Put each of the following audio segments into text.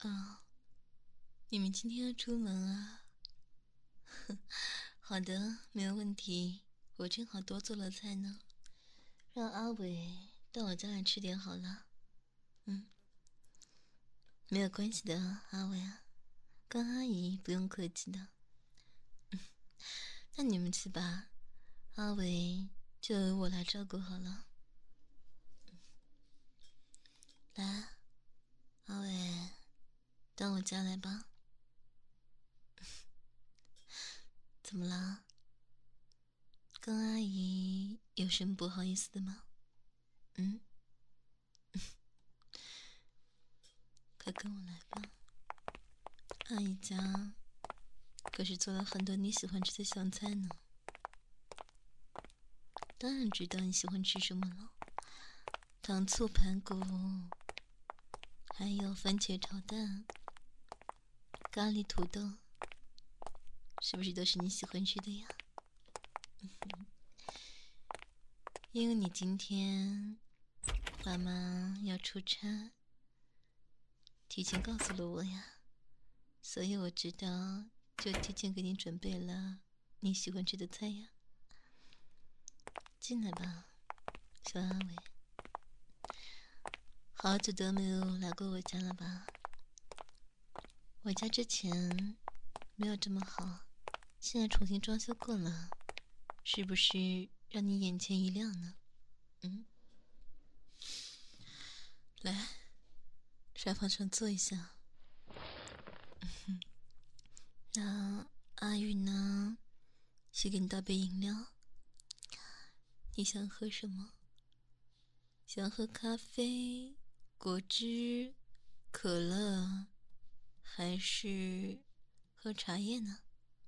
啊，你们今天要出门啊？好的，没有问题。我正好多做了菜呢，让阿伟到我家来吃点好了。没有关系的，阿伟啊，跟阿姨不用客气的。那你们去吧，阿伟就由我来照顾好了。来，阿伟，到我家来吧。怎么啦？跟阿姨有什么不好意思的吗？快跟我来吧，阿姨家可是做了很多你喜欢吃的小菜呢。当然知道你喜欢吃什么了，糖醋排骨，还有番茄炒蛋、咖喱土豆，是不是都是你喜欢吃的呀？因为你今天爸妈要出差，提前告诉了我呀，所以我知道，就提前给你准备了你喜欢吃的菜呀。进来吧，小阿伟，好久都没有来过我家了吧？我家之前没有这么好，现在重新装修过了，是不是让你眼前一亮呢？来，沙发上坐一下。那阿玉呢？去给你倒杯饮料。你想喝什么？想喝咖啡、果汁、可乐，还是喝茶叶呢？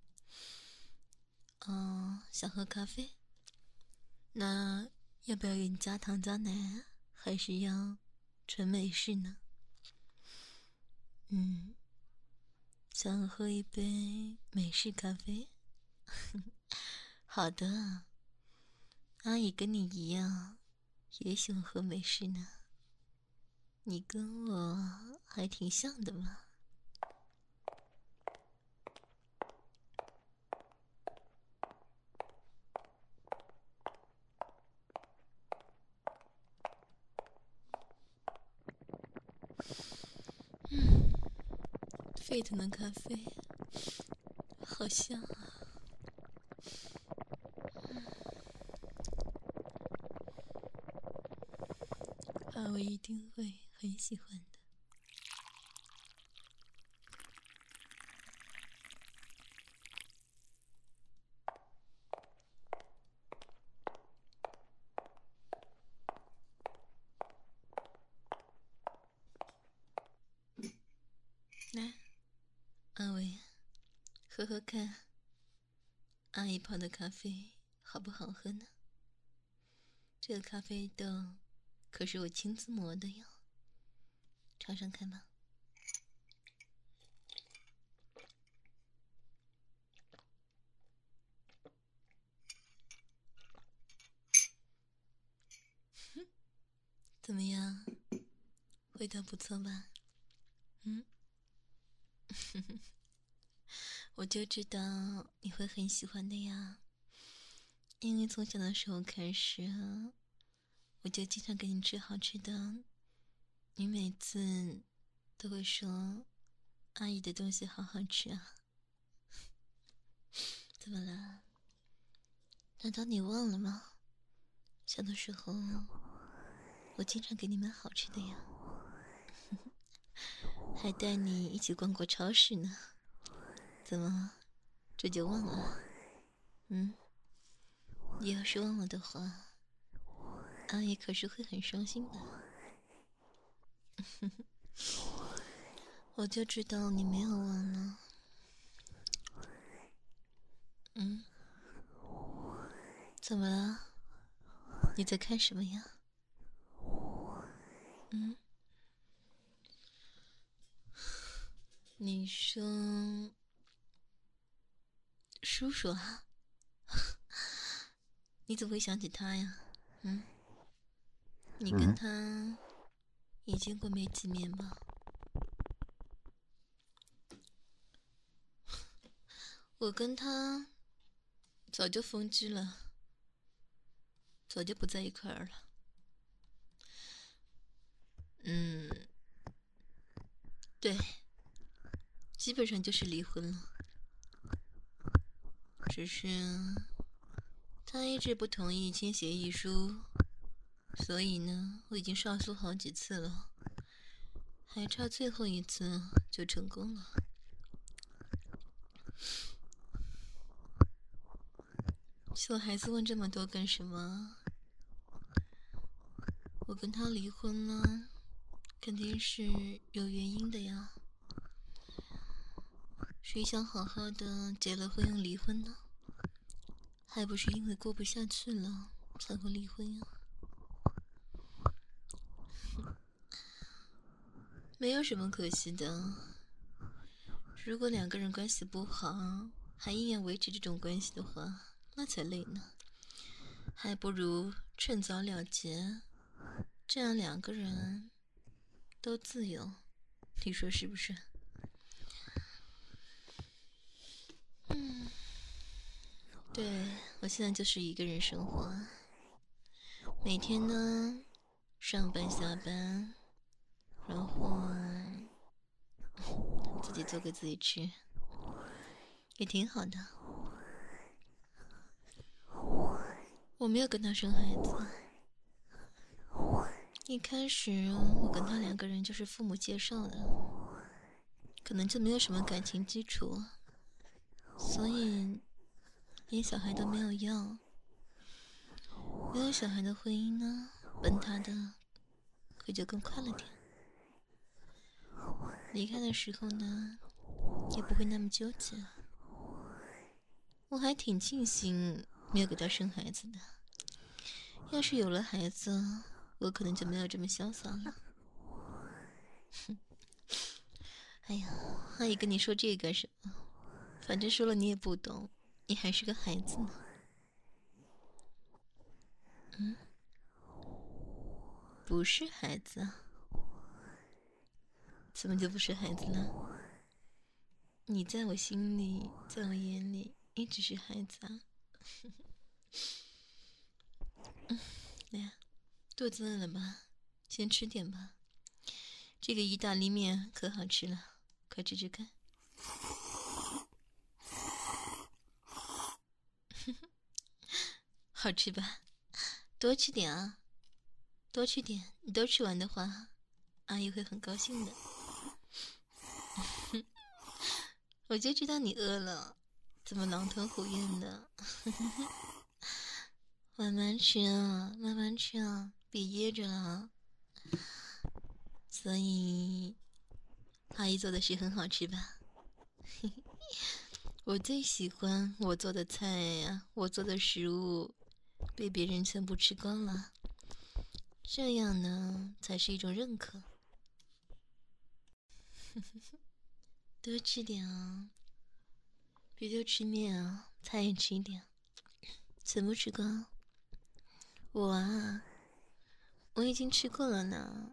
想喝咖啡。那要不要给你加糖加奶啊？还是要纯美式呢？想喝一杯美式咖啡？好的，阿姨跟你一样，也喜欢喝美式呢。你跟我还挺像的嘛。沸腾的咖啡，好香啊！我一定会很喜欢的。来，阿伟，喝喝看，阿姨泡的咖啡好不好喝呢？这个咖啡豆可是我亲自磨的哟，尝尝看吧。怎么样？味道不错吧？我就知道你会很喜欢的呀，因为从小的时候开始啊，我就经常给你吃好吃的，你每次都会说阿姨的东西好好吃啊。怎么了？难道你忘了吗？小的时候我经常给你买好吃的呀，还带你一起逛过超市呢。怎么，这就忘了？你要是忘了的话，阿姨可是会很伤心的。我就知道你没有忘了。怎么了？你在看什么呀？你说叔叔啊？你怎么会想起他呀？你跟他也见过没几面吧？ 我跟他早就分居了，早就不在一块儿了。对，基本上就是离婚了。只是他一直不同意签协议书，所以呢，我已经上诉好几次了，还差最后一次就成功了。小孩子问这么多干什么？我跟他离婚了，肯定是有原因的呀。谁想好好的结了婚又离婚呢？还不是因为过不下去了才会离婚呀。没有什么可惜的。如果两个人关系不好，还硬要维持这种关系的话，那才累呢。还不如趁早了结，这样两个人都自由，你说是不是？对，我现在就是一个人生活，每天呢上班下班，然后自己做给自己吃，也挺好的。我没有跟他生孩子，一开始我跟他两个人就是父母介绍的，可能就没有什么感情基础，所以连小孩都没有要。没有小孩的婚姻呢，奔他的可就更快了点。离开的时候呢，也不会那么纠结。我还挺庆幸没有给他生孩子的，要是有了孩子，我可能就没有这么潇洒了。哎呀，阿姨跟你说这个干什么？反正说了你也不懂，你还是个孩子呢。不是孩子啊？怎么就不是孩子了？你在我心里，在我眼里，一直是孩子啊。来呀，肚子饿了吧？先吃点吧。这个意大利面可好吃了，快吃吃看。好吃吧？多吃点啊，多吃点。你都吃完的话，阿姨会很高兴的。我就知道你饿了，怎么狼吞虎咽的？慢慢吃啊，慢慢吃啊，别噎着了。所以，阿姨做的是很好吃吧？我最喜欢我做的菜呀，我做的食物被别人全部吃光了，这样呢才是一种认可。多吃点啊，别就吃面啊，菜也吃一点，全部吃光。我啊，我已经吃过了呢。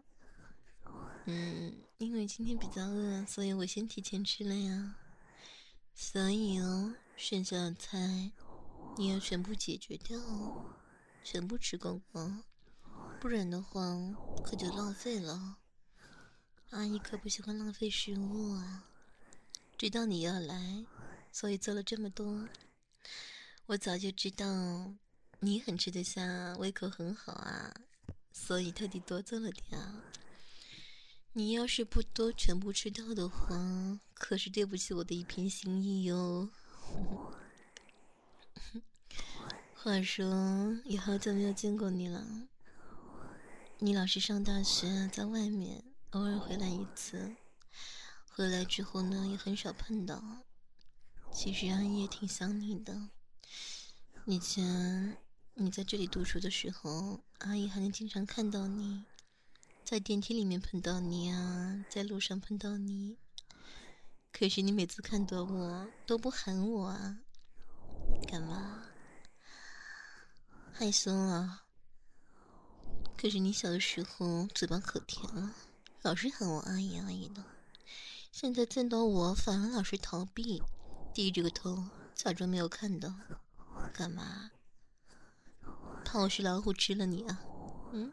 因为今天比较饿，所以我先提前吃了呀。所以哦，剩下的菜你要全部解决掉哦，全部吃光光，不然的话可就浪费了。阿姨可不喜欢浪费食物啊。知道你要来，所以做了这么多。我早就知道你很吃得下，胃口很好啊，所以特地多做了点啊。你要是不都全部吃掉的话，可是对不起我的一片心意哟。话说，也好久没有见过你了。你老是上大学，在外面，偶尔回来一次。回来之后呢，也很少碰到。其实阿姨也挺想你的。以前你在这里读书的时候，阿姨还能经常看到你，在电梯里面碰到你啊，在路上碰到你。可是你每次看到我都不喊我啊，干嘛？害羞啊？可是你小的时候嘴巴可甜了，老是喊我阿姨的。现在见到我反而老是逃避，低着个头， 假装没有看到，干嘛？怕我是老虎吃了你啊？嗯，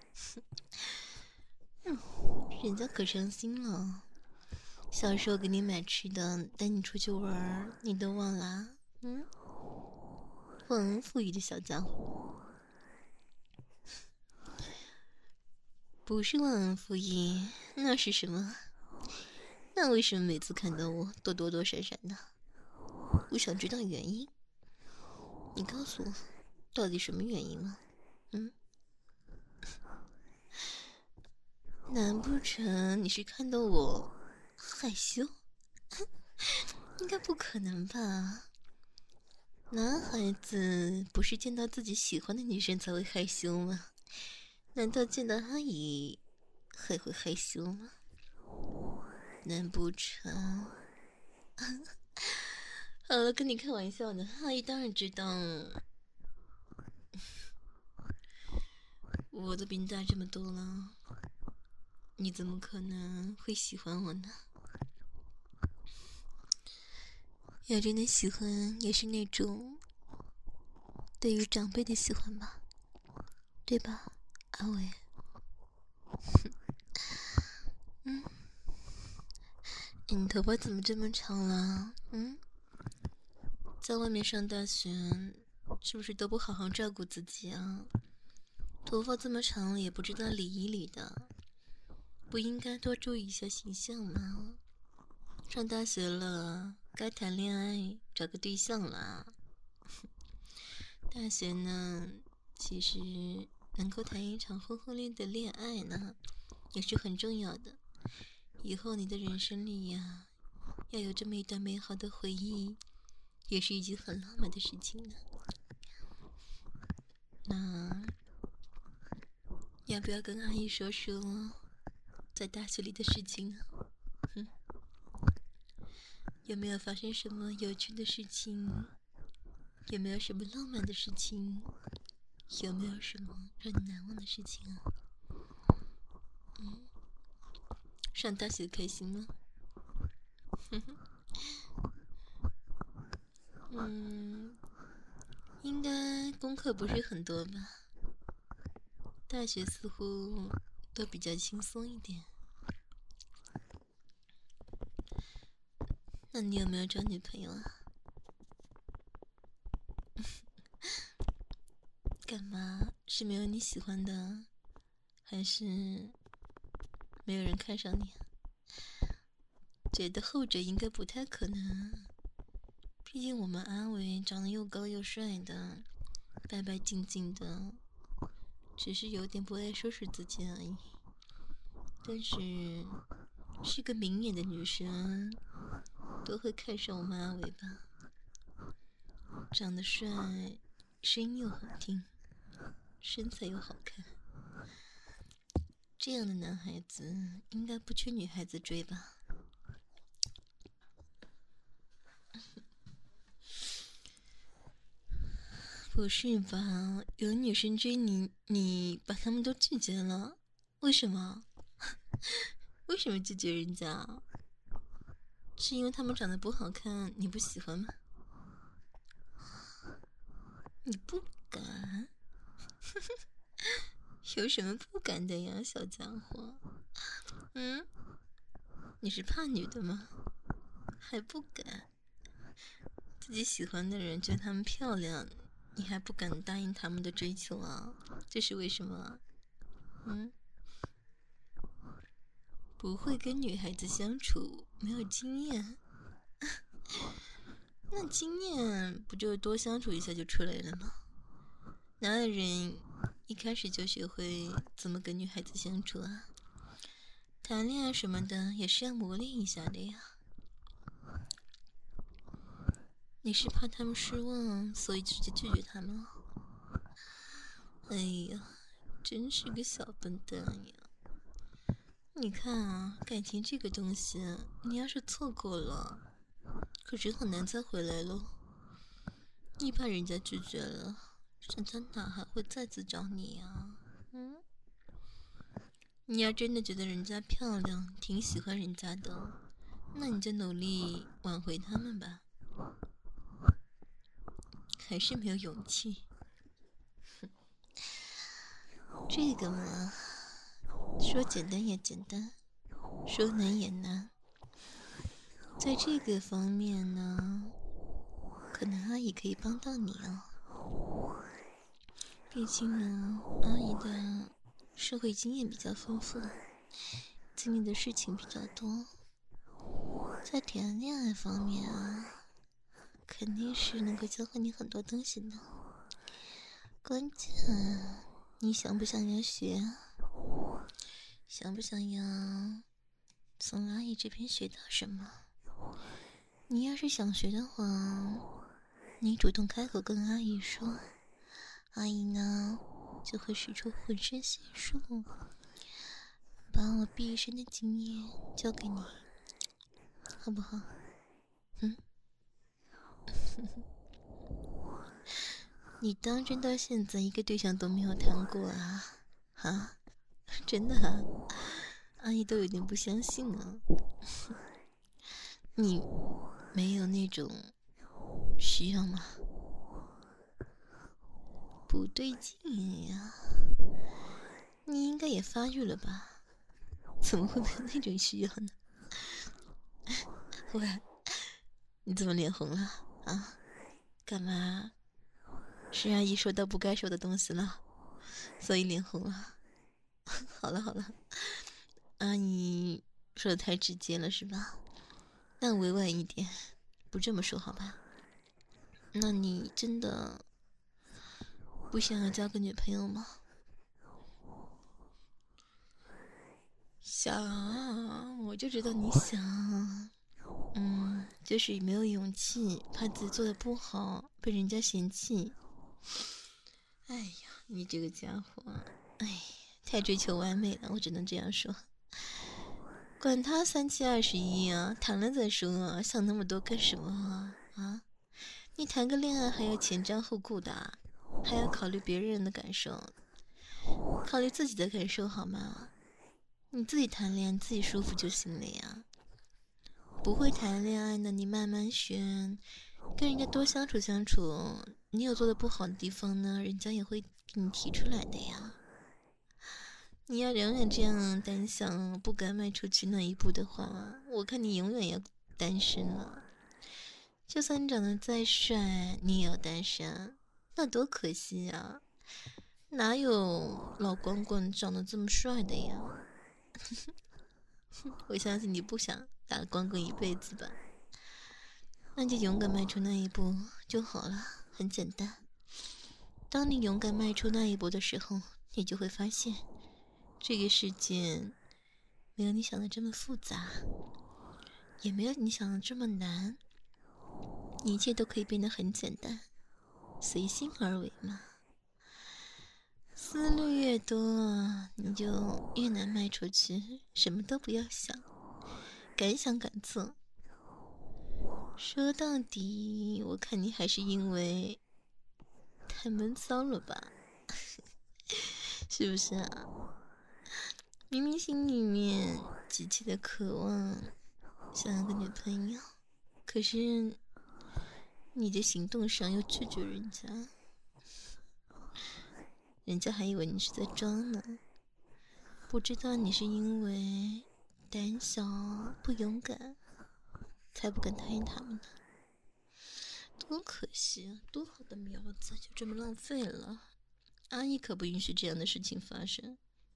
人家可伤心了。小时候给你买吃的，带你出去玩，你都忘了啊？嗯，忘恩负义的小家伙。不是忘恩负义，那是什么？那为什么每次看到我都躲躲闪闪的？我想知道原因。你告诉我，到底什么原因吗？嗯？难不成你是看到我害羞？应该不可能吧？男孩子不是见到自己喜欢的女生才会害羞吗？难道见到阿姨还会害羞吗？难不成？好了，跟你开玩笑的，阿姨当然知道，我都比你大这么多了，你怎么可能会喜欢我呢？要真的喜欢，也是那种对于长辈的喜欢吧，对吧，阿伟？嗯，你头发怎么这么长了？嗯，在外面上大学，是不是都不好好照顾自己啊？头发这么长了，也不知道理一理的，不应该多注意一下形象吗？上大学了，该谈恋爱，找个对象啦。大学呢，其实能够谈一场轰轰烈烈的恋爱呢，也是很重要的。以后你的人生里呀，要有这么一段美好的回忆，也是一件很浪漫的事情呢。那要不要跟阿姨说说在大学里的事情呢？有没有发生什么有趣的事情？有没有什么浪漫的事情？有没有什么让你难忘的事情啊？上大学开心吗？应该功课不是很多吧？大学似乎都比较轻松一点。那你有没有找女朋友啊？干嘛？是没有你喜欢的，还是没有人看上你啊？觉得后者应该不太可能，毕竟我们阿伟长得又高又帅的，白白净净的，只是有点不爱收拾自己而已。但是是个明眼的女生，都会看上我们阿伟吧？长得帅，声音又好听，身材又好看，这样的男孩子应该不缺女孩子追吧？不是吧？有女生追你，你把他们都拒绝了，为什么？为什么拒绝人家？是因为他们长得不好看，你不喜欢吗？你不敢？有什么不敢的呀，小家伙？你是怕女的吗？还不敢？自己喜欢的人觉得她们漂亮，你还不敢答应他们的追求啊？这是为什么？不会跟女孩子相处，没有经验。那经验不就多相处一下就出来了吗？哪有人一开始就学会怎么跟女孩子相处啊？谈恋爱什么的也是要磨练一下的呀。你是怕他们失望，所以直接拒绝他们了？哎呀，真是个小笨蛋呀！你看啊，感情这个东西，你要是错过了，可是很难再回来喽。你把人家拒绝了，人家哪还会再次找你呀？你要真的觉得人家漂亮，挺喜欢人家的，那你就努力挽回他们吧。 还是没有勇气。这个嘛，说简单也简单，说难也难。在这个方面呢，可能阿姨可以帮到你哦。毕竟呢，阿姨的社会经验比较丰富，经历的事情比较多，在谈恋爱方面啊，肯定是能够教会你很多东西的。关键你想不想要学？想不想要从阿姨这边学到什么？你要是想学的话，你主动开口跟阿姨说，阿姨呢就会使出浑身解数，把我毕生的经验教给你，好不好？你当真到现在一个对象都没有谈过啊？啊？真的啊？阿姨都有点不相信啊。你没有那种需要吗？不对劲呀，你应该也发育了吧？怎么会没有那种需要呢？喂，你怎么脸红了啊？干嘛？是阿姨说到不该说的东西了，所以脸红了。好了好了，阿姨说的太直接了是吧？那委婉一点，不这么说好吧？那你真的不想要交个女朋友吗？想啊，我就知道你想。就是没有勇气，怕自己做的不好，被人家嫌弃。哎呀，你这个家伙，哎，太追求完美了，我只能这样说。管他3721啊，谈了再说啊，想那么多干什么啊？啊，你谈个恋爱还要前瞻后顾的，还要考虑别人的感受，考虑自己的感受好吗？你自己谈恋爱自己舒服就行了呀。不会谈恋爱呢，你慢慢学，跟人家多相处相处。你有做的不好的地方呢，人家也会给你提出来的呀。你要永远这样胆小，不敢迈出去那一步的话，我看你永远要单身了。就算你长得再帅，你也要单身，那多可惜呀！哪有老光棍长得这么帅的呀？我相信你不想打光棍一辈子吧？那就勇敢迈出那一步就好了，很简单。当你勇敢迈出那一步的时候，你就会发现，这个世界没有你想的这么复杂，也没有你想的这么难，一切都可以变得很简单，随心而为嘛。思虑越多，你就越难迈出去。什么都不要想，敢想敢做。说到底，我看你还是因为太闷骚了吧？是不是啊？明明心里面急切的渴望想要个女朋友，可是你的行动上又拒绝人家，人家还以为你是在装呢，不知道你是因为胆小不勇敢，才不敢答应他们呢。多可惜啊！多好的苗子就这么浪费了。阿姨可不允许这样的事情发生。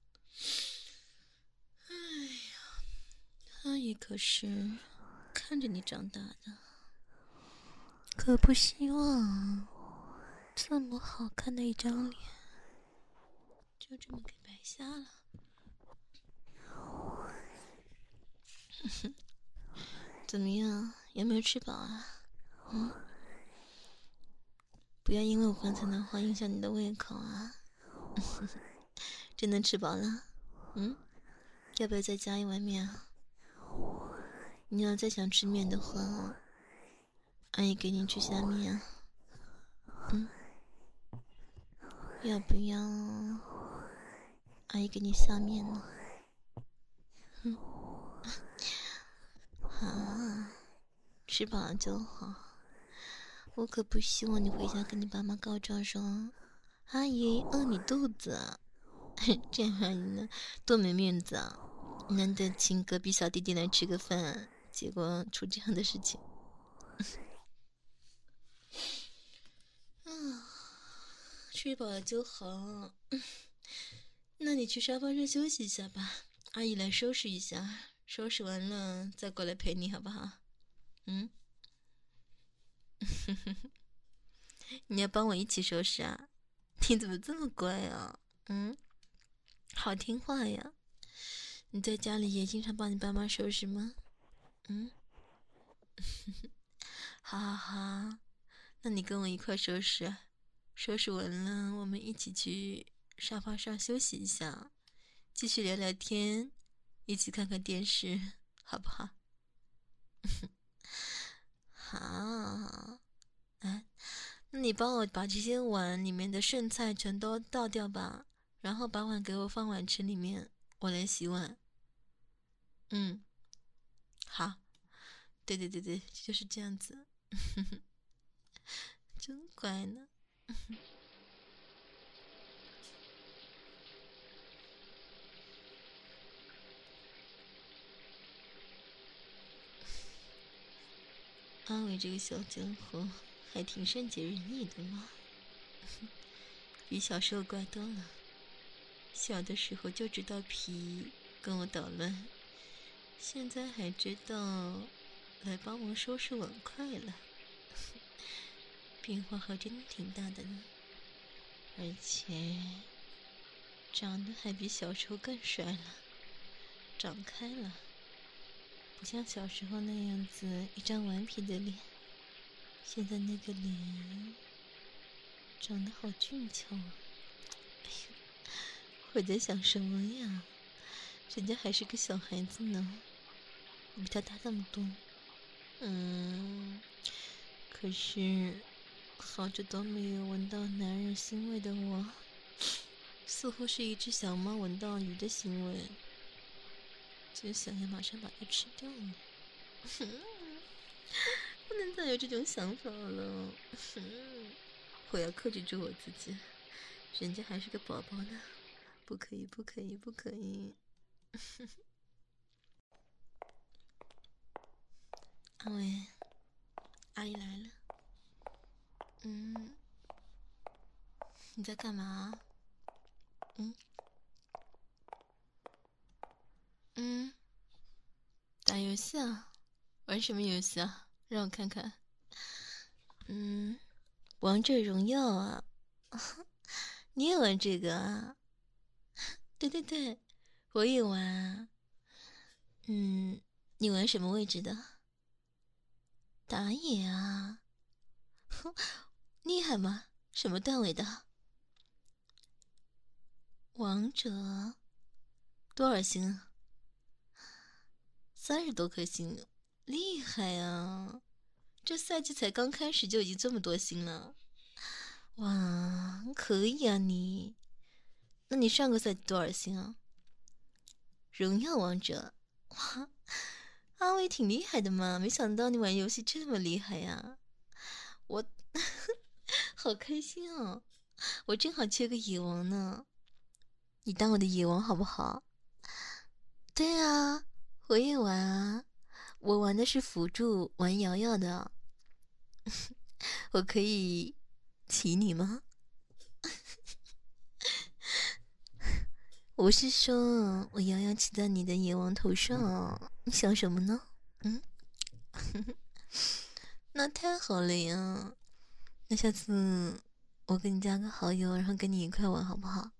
哎呀，阿姨可是看着你长大的，可不希望这么好看的一张脸就这么给白瞎了。怎么样？有没有吃饱啊？不要因为我刚才的话影响你的胃口啊！真的吃饱了？要不要再加一碗面啊？你要再想吃面的话，阿姨给你去下面啊。要不要阿姨给你下面呢？啊，吃饱了就好。 我可不希望你回家跟你爸妈告状说，阿姨饿你肚子啊，这样阿姨呢多没面子啊！难得请隔壁小弟弟来吃个饭，结果出这样的事情。吃饱了就好。那你去沙发上休息一下吧，阿姨来收拾一下，收拾完了再过来陪你好不好？你要帮我一起收拾啊？你怎么这么乖啊？好听话呀。你在家里也经常帮你爸妈收拾吗？好好好，那你跟我一块收拾，收拾完了我们一起去沙发上休息一下，继续聊聊天，一起看看电视，好不好？好。那你帮我把这些碗里面的剩菜全都倒掉吧，然后把碗给我放碗池里面，我来洗碗。好，对对对对，就是这样子。真乖呢。阿伟这个小家伙还挺善解人意的嘛，比小时候乖多了。小的时候就知道皮跟我捣乱，现在还知道来帮忙收拾碗筷了，变化还真的挺大的呢。而且长得还比小时候更帅了，长开了，不像小时候那样子一张顽皮的脸，现在那个脸长得好俊俏啊！哎呀，我在想什么呀？人家还是个小孩子呢，比他大那么多。可是好久都没有闻到男人腥味的我，似乎是一只小猫闻到鱼的腥味，就想要马上把它吃掉呢。不能再有这种想法了。我要克制住我自己，人家还是个宝宝呢，不可以，不可以，不可以。阿伟，阿姨来了。你在干嘛？打游戏啊？玩什么游戏啊？让我看看。王者荣耀啊。你也玩这个啊？对对对，我也玩啊。你玩什么位置的？打野啊。厉害吗？什么段位的？王者多少星啊？30多颗星，厉害啊！这赛季才刚开始就已经这么多星了，哇，可以啊你。那你上个赛季多少星啊？荣耀王者，哇，阿威挺厉害的嘛，没想到你玩游戏这么厉害呀！我好开心哦，我正好缺个野王呢，你当我的野王好不好？对啊，我也玩啊，我玩的是辅助，玩瑶瑶的。我可以骑你吗？我是说，我瑶瑶骑在你的野王头上，你想什么呢？那太好了呀！那下次我给你加个好友，然后跟你一块玩好不好？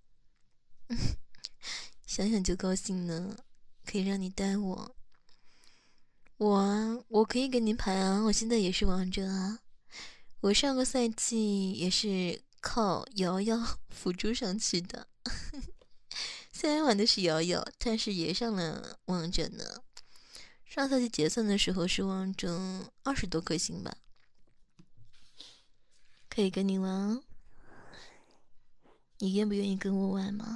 想想就高兴呢，可以让你带我。我啊，我可以给你排啊，我现在也是王者啊。我上个赛季也是靠瑶瑶辅助上去的，虽然玩的是瑶瑶，但是也上了王者呢。上赛季结算的时候是王者20多颗星吧，可以跟你玩哦。你愿不愿意跟我玩吗？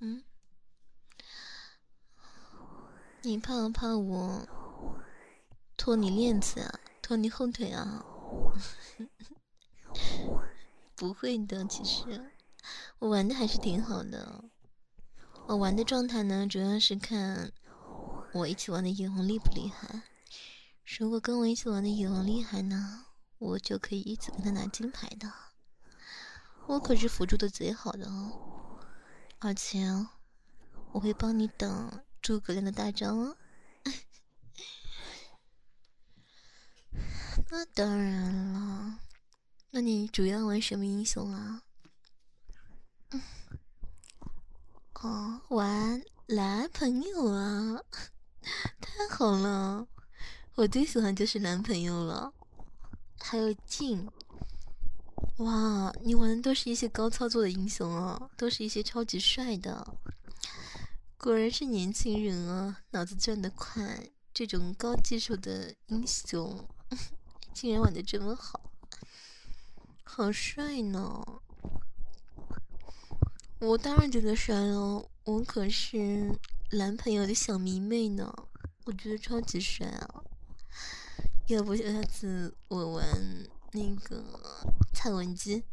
你怕不怕我拖你链子啊？拖你后腿啊？ 不会的，其实我玩的还是挺好的。我玩的状态呢，主要是看我一起玩的野红厉不厉害。如果跟我一起玩的野红厉害呢，我就可以一直跟他拿金牌的。我可是辅助的贼好的哦，而且我会帮你挡诸葛亮的大招哦。那当然了，那你主要玩什么英雄啊？哦，玩男朋友啊，太好了，我最喜欢就是男朋友了。还有镜，哇，你玩的都是一些高操作的英雄啊，都是一些超级帅的。果然是年轻人啊，脑子转得快，这种高技术的英雄，竟然玩的这么好，好帅呢！我当然觉得帅了，我可是男朋友的小迷妹呢，我觉得超级帅啊！要不下次我玩那个蔡文姬，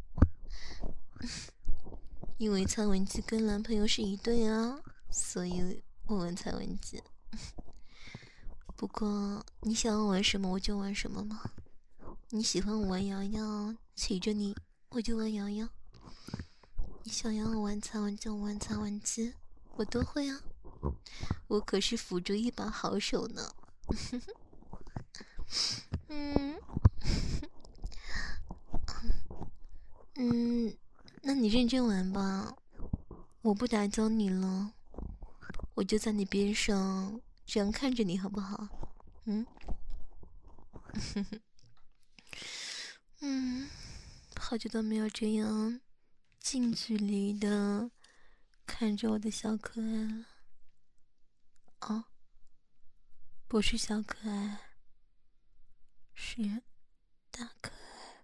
因为蔡文姬跟男朋友是一对啊，所以我玩蔡文姬。不过你想要玩什么我就玩什么嘛，你喜欢我玩瑶瑶，骑着你我就玩瑶瑶。你想要我玩蔡文姬，我玩蔡文姬，我都会啊。我可是辅助一把好手呢。嗯嗯，那你认真玩吧，我不打搅你了，我就在你边上，这样看着你好不好？嗯嗯，好久都没有这样近距离的看着我的小可爱了。哦，不是小可爱，是大可爱。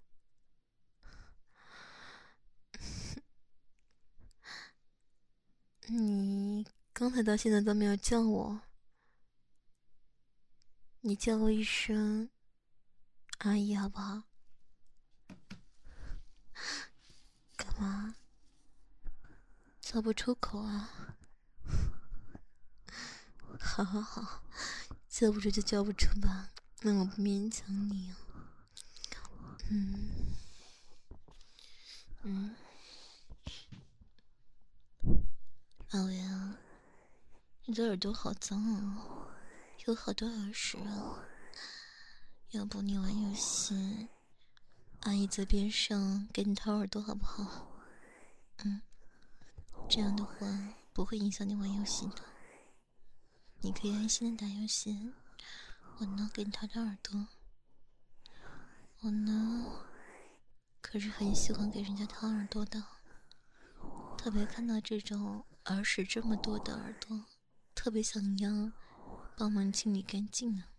你刚才到现在都没有叫我，你叫我一声阿姨好不好？干嘛？叫不出口啊？好好好，叫不出就叫不出吧，那我不勉强你啊。嗯嗯，阿伟啊，你的耳朵好脏啊，有好多耳屎啊。要不你玩游戏，阿姨在边上给你掏耳朵好不好？嗯，这样的话不会影响你玩游戏的。你可以安心的打游戏，我呢给你掏掏耳朵。我呢可是很喜欢给人家掏耳朵的，特别看到这种耳屎这么多的耳朵，特别想要帮忙清理干净呢。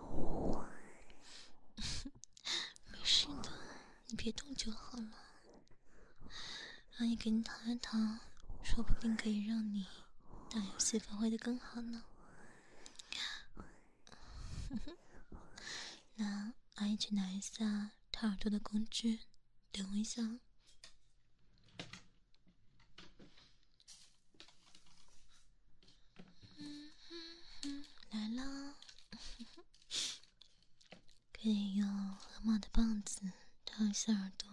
没事的，你别动就好了。阿姨给你掏一掏，说不定可以让你打游戏发挥的更好呢。那阿姨去拿一下掏耳朵的工具，等我一下。来了，可以用鹅毛的棒子掏一下耳朵。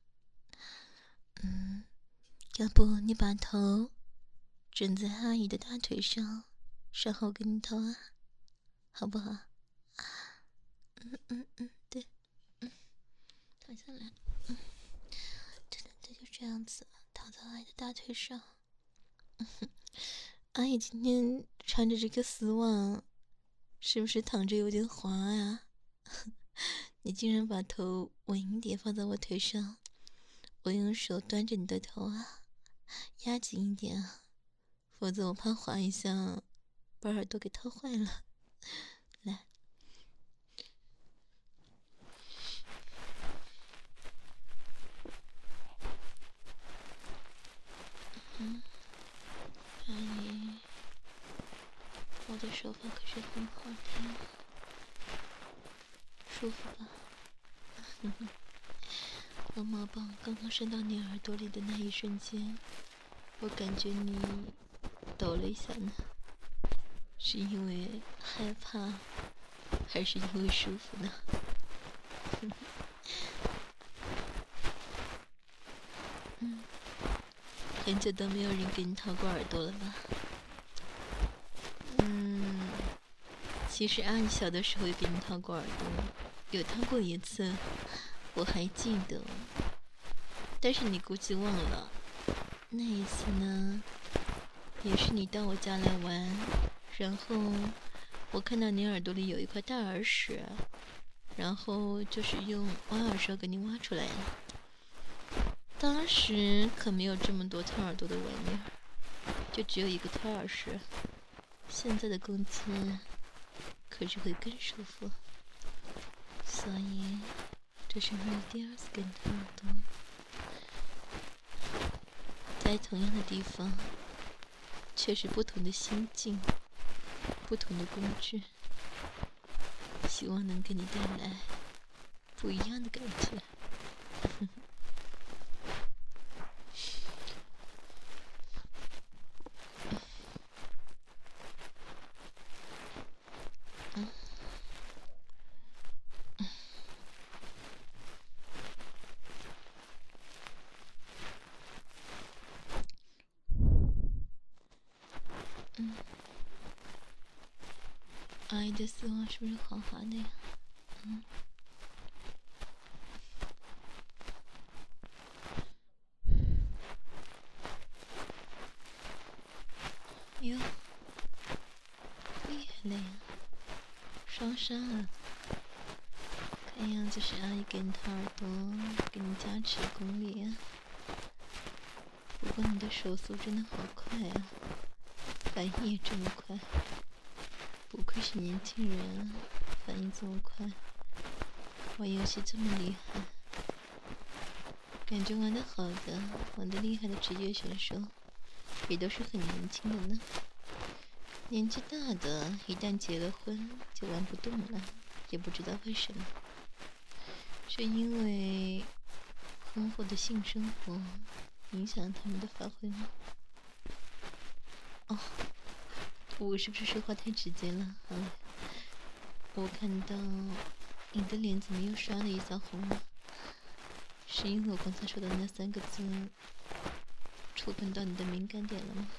要不你把头枕在阿姨的大腿上，稍后给你掏啊，好不好？对，躺下来，对，就这样子，躺在阿姨的大腿上。阿姨今天穿着这个丝袜，是不是躺着有点滑呀？你竟然把头稳一点放在我腿上，我用手端着你的头啊，压紧一点啊，否则我怕滑一下，把耳朵给掏坏了。来，阿姨，我的手法可是很好听，舒服吧？ 毛毛棒刚刚伸到你耳朵里的那一瞬间，我感觉你抖了一下呢，是因为害怕，还是因为舒服呢？很久都没有人给你掏过耳朵了吧？其实阿姨小的时候也给你掏过耳朵，有掏过一次，我还记得。但是你估计忘了，那一次呢，也是你到我家来玩，然后我看到你耳朵里有一块大耳屎，然后就是用挖耳勺给你挖出来了。当时可没有这么多掏耳朵的玩意儿，就只有一个掏耳屎。现在的工资可是会更舒服，所以这是瑞第二次给你掏耳朵，在同样的地方，却是不同的心境，不同的工具，希望能给你带来不一样的感觉。阿姨的丝袜是不是滑滑的呀？哟，厉害了呀，双杀了！看样子是阿姨给你掏耳朵，给你加持功力啊。不过你的手速真的好快啊，反应也这么快，不愧是年轻人啊，反应这么快，玩游戏这么厉害。感觉玩得好的、玩得厉害的职业选手，也都是很年轻的呢。年纪大的，一旦结了婚就玩不动了，也不知道为什么。是因为婚后的性生活影响他们的发挥吗？哦，我是不是说话太直接了？我看到你的脸怎么又刷了一下红了？是因为我刚才说的那3个字触碰到你的敏感点了吗？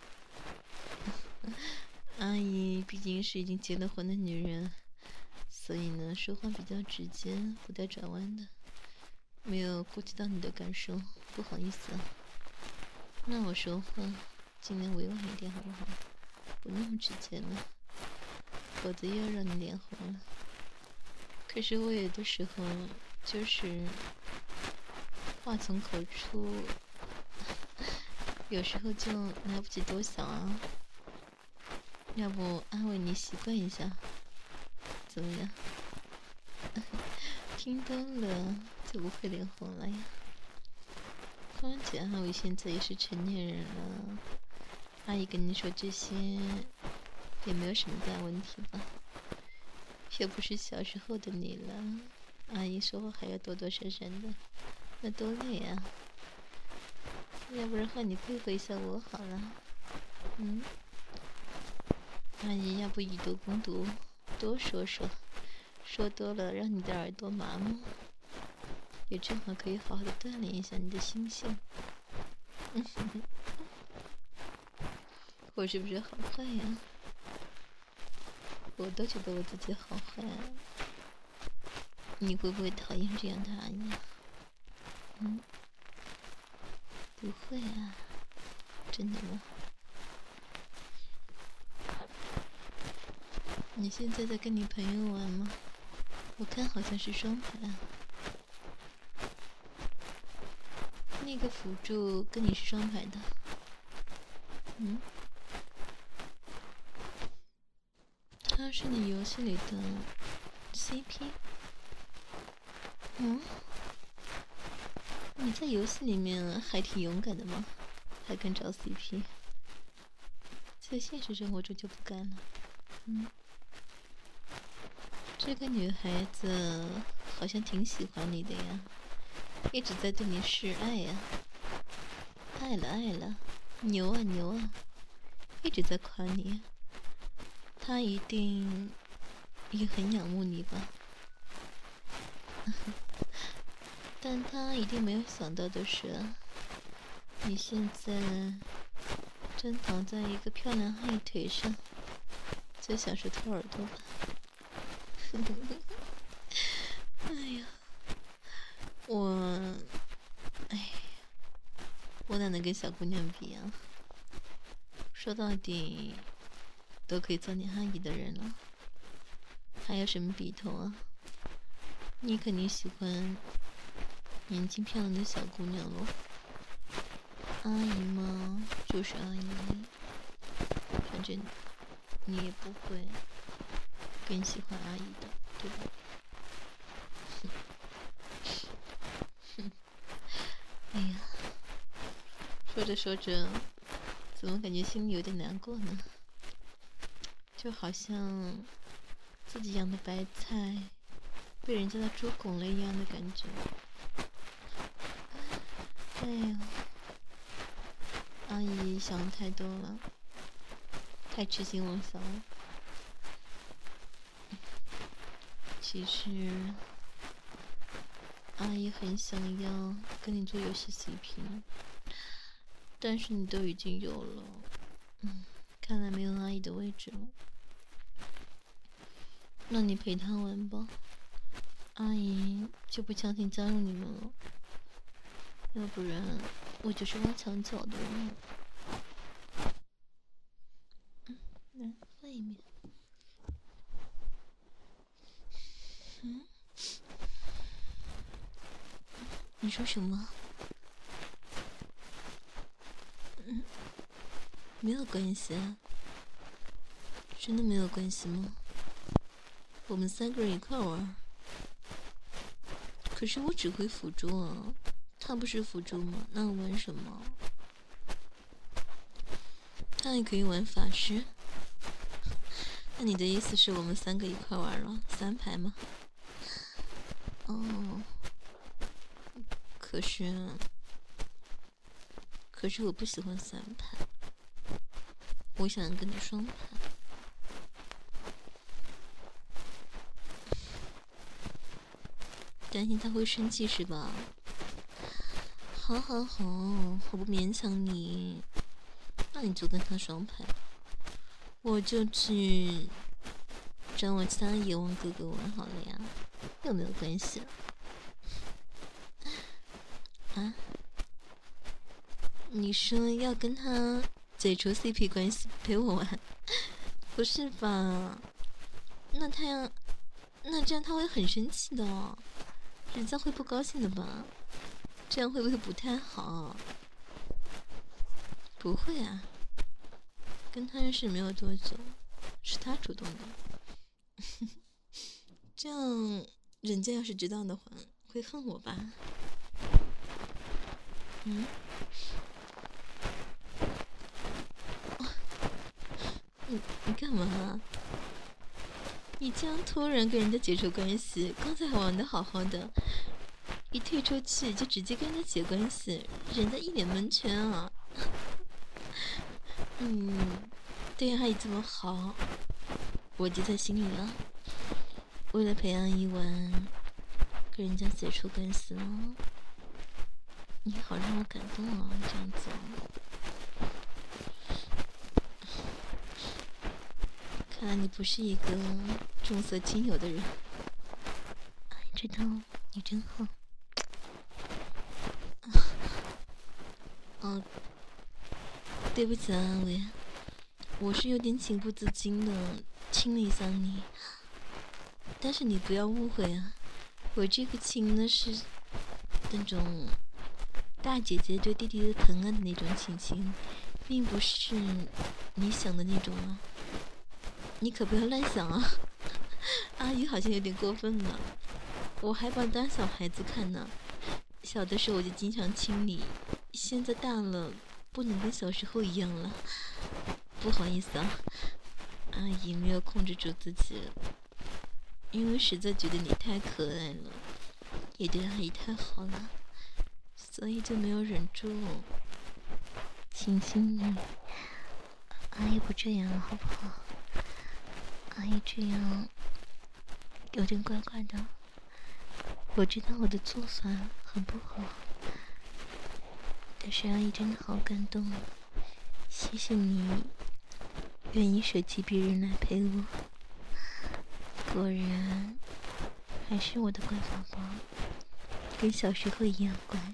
阿姨毕竟是已经结了婚的女人，所以呢，说话比较直接，不带转弯的，没有顾及到你的感受，不好意思啊。那我说话尽量委婉一点好不好？不那么直接了，否则又要让你脸红了。可是我有的时候就是话从口出，有时候就来不及多想啊。要不安慰你习惯一下，怎么样？听多了就不会脸红了呀。况且安慰现在也是成年人了，阿姨跟你说这些也没有什么大问题吧？又不是小时候的你了，阿姨说话还要躲躲闪闪的，那多累啊！要不然换你配合一下我好了。阿姨要不以毒攻毒，多说说，说多了让你的耳朵麻木，也正好可以好好的锻炼一下你的心性。我是不是好坏呀？我都觉得我自己好坏啊。你会不会讨厌这样的阿姨啊？不会啊，真的吗？你现在在跟你朋友玩吗？我看好像是双排啊。那个辅助跟你是双排的。他是你游戏里的 CP。你在游戏里面还挺勇敢的嘛，还敢找 CP。在现实生活中就不敢了。这个女孩子好像挺喜欢你的呀， 一直在对你示爱呀、爱了爱了，牛啊牛啊，一直在夸你。他一定也很仰慕你吧？但他一定没有想到的是，你现在正躺在一个漂亮黑腿上，就像是掏耳朵吧。哎呀，我哪能跟小姑娘比啊？说到底，都可以做你阿姨的人了，还有什么比头啊？你肯定喜欢年轻漂亮的小姑娘喽。阿姨嘛，就是阿姨，反正你也不会更喜欢阿姨的，对吧？哎呀，说着说着，怎么感觉心里有点难过呢？就好像自己养的白菜被人家的猪拱了一样的感觉。哎呀，阿姨想太多了，太痴心妄想了。其实，阿姨很想要跟你做游戏 CP，但是你都已经有了，看来没有阿姨的位置了。那你陪她玩吧，阿姨就不强行加入你们了。要不然我就是挖墙脚的了。来换一面。你说什么？没有关系啊，真的没有关系吗？我们3个人一块玩。可是我只会辅助啊，他不是辅助吗？那我玩什么？他也可以玩法师。那你的意思是我们3个一块玩了3排吗？哦，可是我不喜欢3排，我想跟你双排。担心他会生气是吧？好，我不勉强你，那你就跟他双排，我就去找我其他野王哥哥玩好了呀，有没有关系？啊？你说要跟他解除 CP 关系陪我玩？不是吧？那这样他会很生气的哦，人家会不高兴的吧？这样会不会不太好？不会啊，跟他认识没有多久，是他主动的。这样人家要是知道的话，会恨我吧？你干嘛？你这样突然跟人家解除关系，刚才还玩得好好的，一退出去就直接跟人家解关系，人家一脸蒙圈啊！对阿姨这么好，我记在心里了。为了陪阿姨玩，跟人家解除关系了，你好让我感动啊！这样子。看来你不是一个重色轻友的人。阿姨知道你真好。对不起啊，阿伟，我是有点情不自禁的亲了一下你，但是你不要误会啊，我这个亲呢是那种大姐姐对弟弟的疼爱的那种亲，并不是你想的那种啊，你可不要乱想啊！阿姨好像有点过分了，我还把你当小孩子看呢，小的时候我就经常亲你，现在大了。不能跟小时候一样了，不好意思啊，阿姨没有控制住自己，因为实在觉得你太可爱了，也对阿姨太好了， 所以就没有忍住。亲亲你，阿姨不这样好不好？阿姨这样有点怪怪的，我知道我的做法很不好，但是阿姨真的好感动，谢谢你愿意舍弃别人来陪我。果然还是我的乖宝宝，跟小时候一样乖。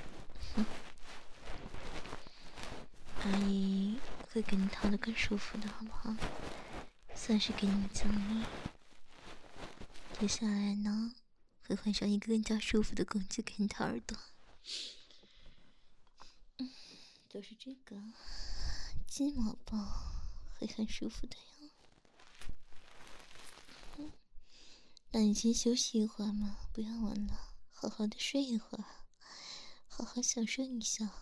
阿姨会给你套的更舒服的，好不好？算是给你的奖励。接下来呢，会换上一个更加舒服的工具给你套耳朵。就是这个鸡毛棒，会很舒服的呀。那你先休息一会儿嘛，不要玩了，好好的睡一会儿，好好享受一下。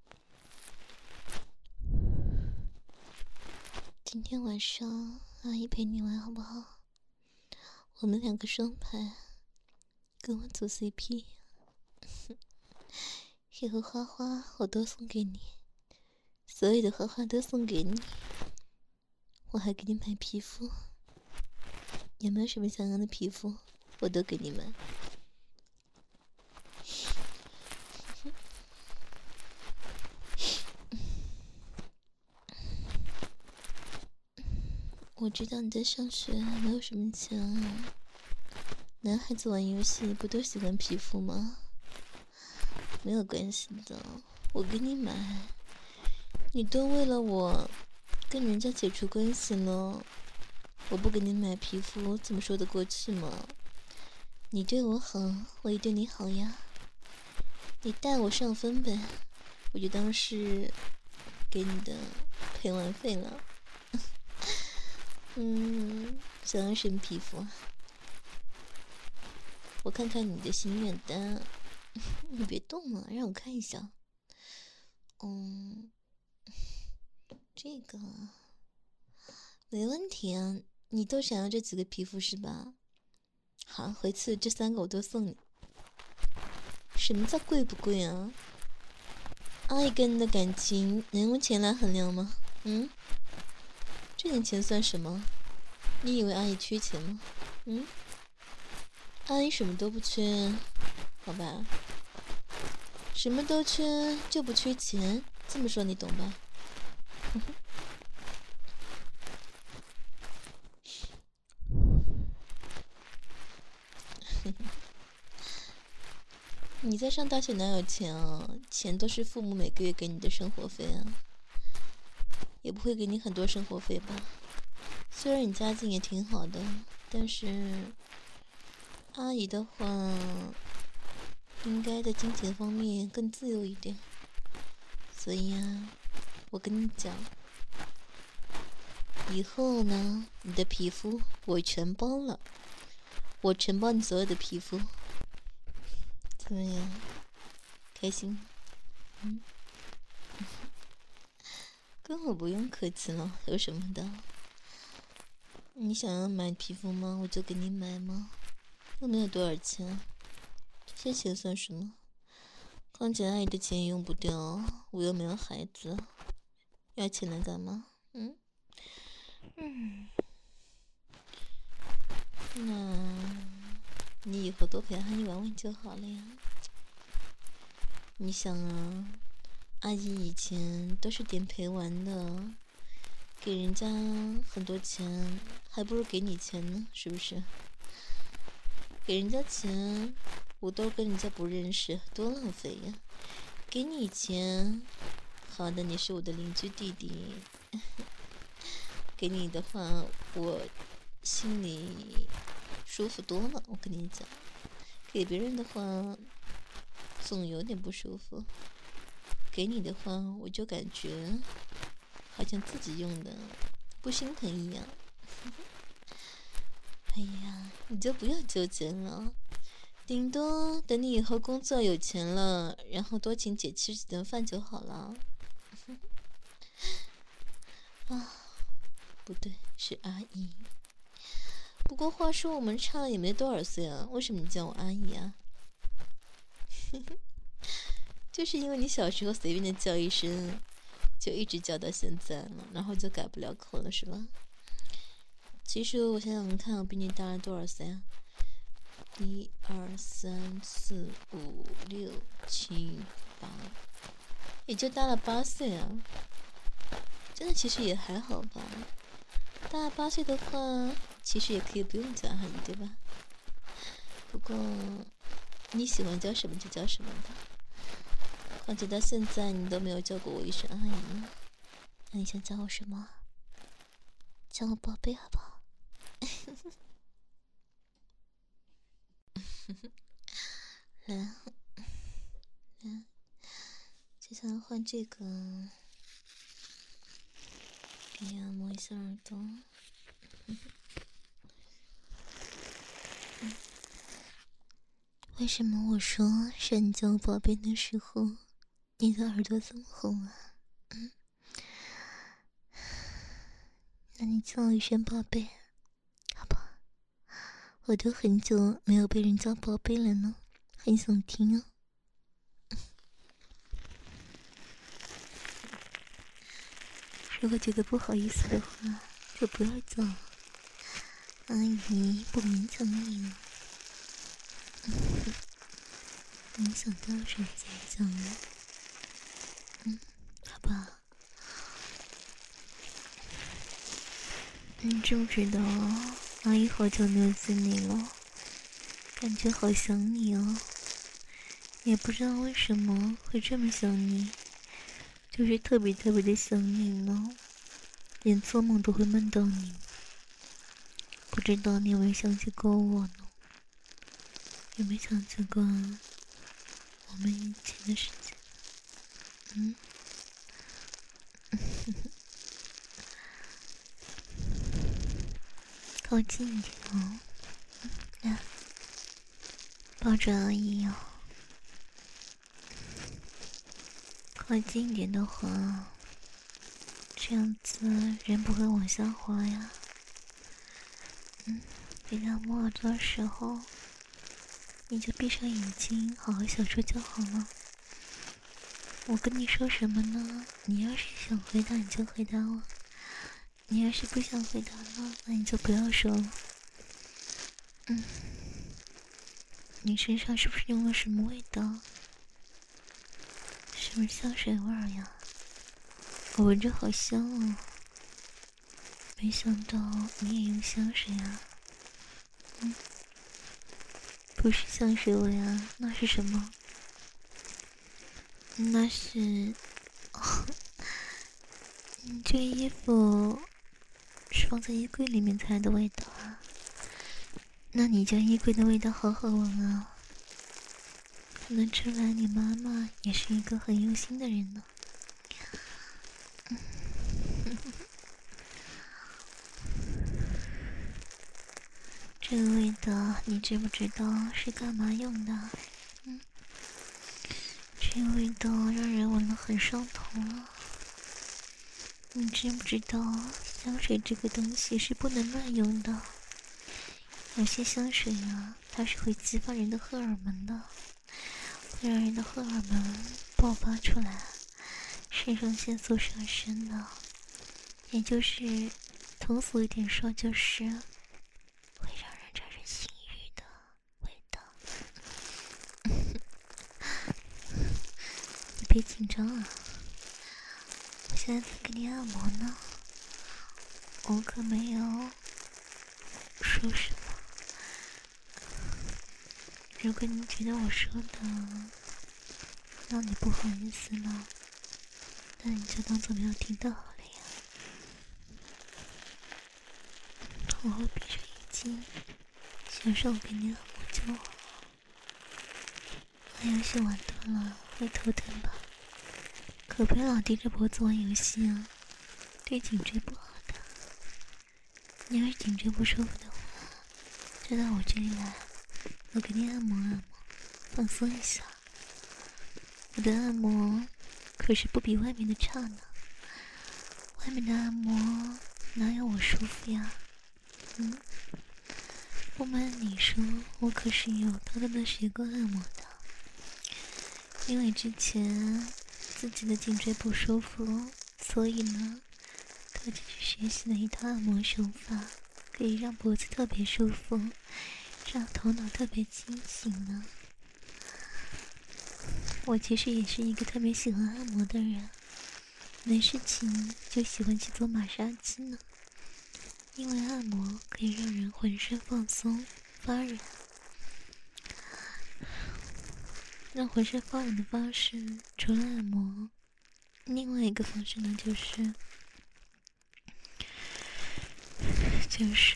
今天晚上阿姨陪你玩好不好？我们两个双排，跟我组 CP， 以后花花我都送给你，所有的花花都送给你，我还给你买皮肤，有没有什么想要的皮肤，我都给你买。我知道你在上学，没有什么钱啊。男孩子玩游戏不都喜欢皮肤吗？没有关系的，我给你买。你都为了我跟人家解除关系了，我不给你买皮肤怎么说得过去嘛？你对我好，我也对你好呀。你带我上分呗，我就当是给你的陪玩费了。想要什么皮肤啊？我看看你的心愿单，你别动嘛，让我看一下。这个没问题啊，你都想要这几个皮肤是吧？好，回去这3个我都送你。什么叫贵不贵啊？阿姨跟你的感情能用钱来衡量吗？这点钱算什么？你以为阿姨缺钱吗？阿姨什么都不缺，好吧？什么都缺就不缺钱，这么说你懂吧？你在上大学哪有钱啊？钱都是父母每个月给你的生活费啊，也不会给你很多生活费吧？虽然你家境也挺好的，但是阿姨的话，应该在金钱方面更自由一点。所以啊，我跟你讲，以后呢，你的皮肤我全包了，我承包你所有的皮肤。怎么样？开心？跟我不用客气了，有什么的？你想要买皮肤吗？我就给你买吗？又没有多少钱，这些钱算什么？况且阿姨的钱也用不掉，我又没有孩子，要钱来干嘛？那你以后多陪阿姨玩玩就好了呀。你想啊，阿姨以前都是点陪玩的，给人家很多钱，还不如给你钱呢，是不是？给人家钱，我都跟人家不认识，多浪费呀！给你钱，好的，你是我的邻居弟弟，给你的话，我心里舒服多了。我跟你讲，给别人的话，总有点不舒服。给你的话，我就感觉好像自己用的，不心疼一样。哎呀，你就不要纠结了，顶多等你以后工作有钱了，然后多请姐吃几顿饭就好了。啊，不对，是阿姨。不过话说，我们差了也没多少岁啊，为什么你叫我阿姨啊？ 就是因为你小时候随便的叫一声，就一直叫到现在了，然后就改不了口了，是吧？其实我想想看，我比你大了多少岁啊？1、2、3、4、5、6、7、8，也就大了8岁啊。真的，其实也还好吧。大了8岁的话，其实也可以不用叫阿姨，对吧？不过你喜欢叫什么就叫什么吧。况且到现在你都没有叫过我一声阿姨呢。那你想叫我什么？叫我宝贝好不好？来，来，接下来换这个，给你按摩一下耳朵。为什么我说是你叫我宝贝的时候，你的耳朵这么红啊？那你叫我一声宝贝，好不好？我都很久没有被人叫宝贝了呢，很想听啊。如果觉得不好意思的话，就不要叫了，阿姨不勉强你了。你想叫什么就叫了，好不好？你知不知道阿姨好久没有见你了，感觉好想你哦。也不知道为什么会这么想你，就是特别特别的想你呢，连做梦都会梦到你。不知道你有没有想起过我呢？有没有想起过我们以前的事情？靠近一点哦，来，抱着阿姨哦。靠近一点的话，这样子人不会往下滑呀。给他摸耳朵的时候，你就闭上眼睛，好好享受就好了。我跟你说什么呢？你要是想回答，你就回答我；你要是不想回答呢，那你就不要说了。你身上是不是用了什么味道？是不是香水味儿呀？我闻着好香哦。没想到你也用香水啊。不是香水味啊，那是什么？那是……你这个衣服是放在衣柜里面才的味道啊。那你家衣柜的味道好好闻啊，看得出来你妈妈也是一个很用心的人呢。这个味道你知不知道是干嘛用的？这个味道让人闻了很上头啊。你知不知道香水这个东西是不能乱用的？有些香水啊，它是会激发人的荷尔蒙的，会让人的荷尔蒙爆发出来，肾上腺素上升的，也就是通俗一点说，就是会让人产生性欲的味道。你别紧张啊，我现在在给你按摩呢，我可没有说什么。如果你觉得我说的让你不好意思了，那你就当做没有听到好了呀。我会闭上眼睛，享受我给你按摩就好。玩游戏玩多了会头疼吧？可不要老低着脖子玩游戏啊，对颈椎不好的。你要是颈椎不舒服的话，就到我这里来，我给你按摩按摩，放松一下。我的按摩可是不比外面的差呢，外面的按摩哪有我舒服呀？不瞒你说，我可是有偷偷的学过按摩的。 因为之前自己的颈椎不舒服，所以呢，特地去学习了一套按摩手法，可以让脖子特别舒服，让头脑特别清醒呢。我其实也是一个特别喜欢按摩的人，没事情就喜欢去做马杀鸡呢。因为按摩可以让人浑身放松发软，让浑身发软的方式除了按摩，另外一个方式呢就是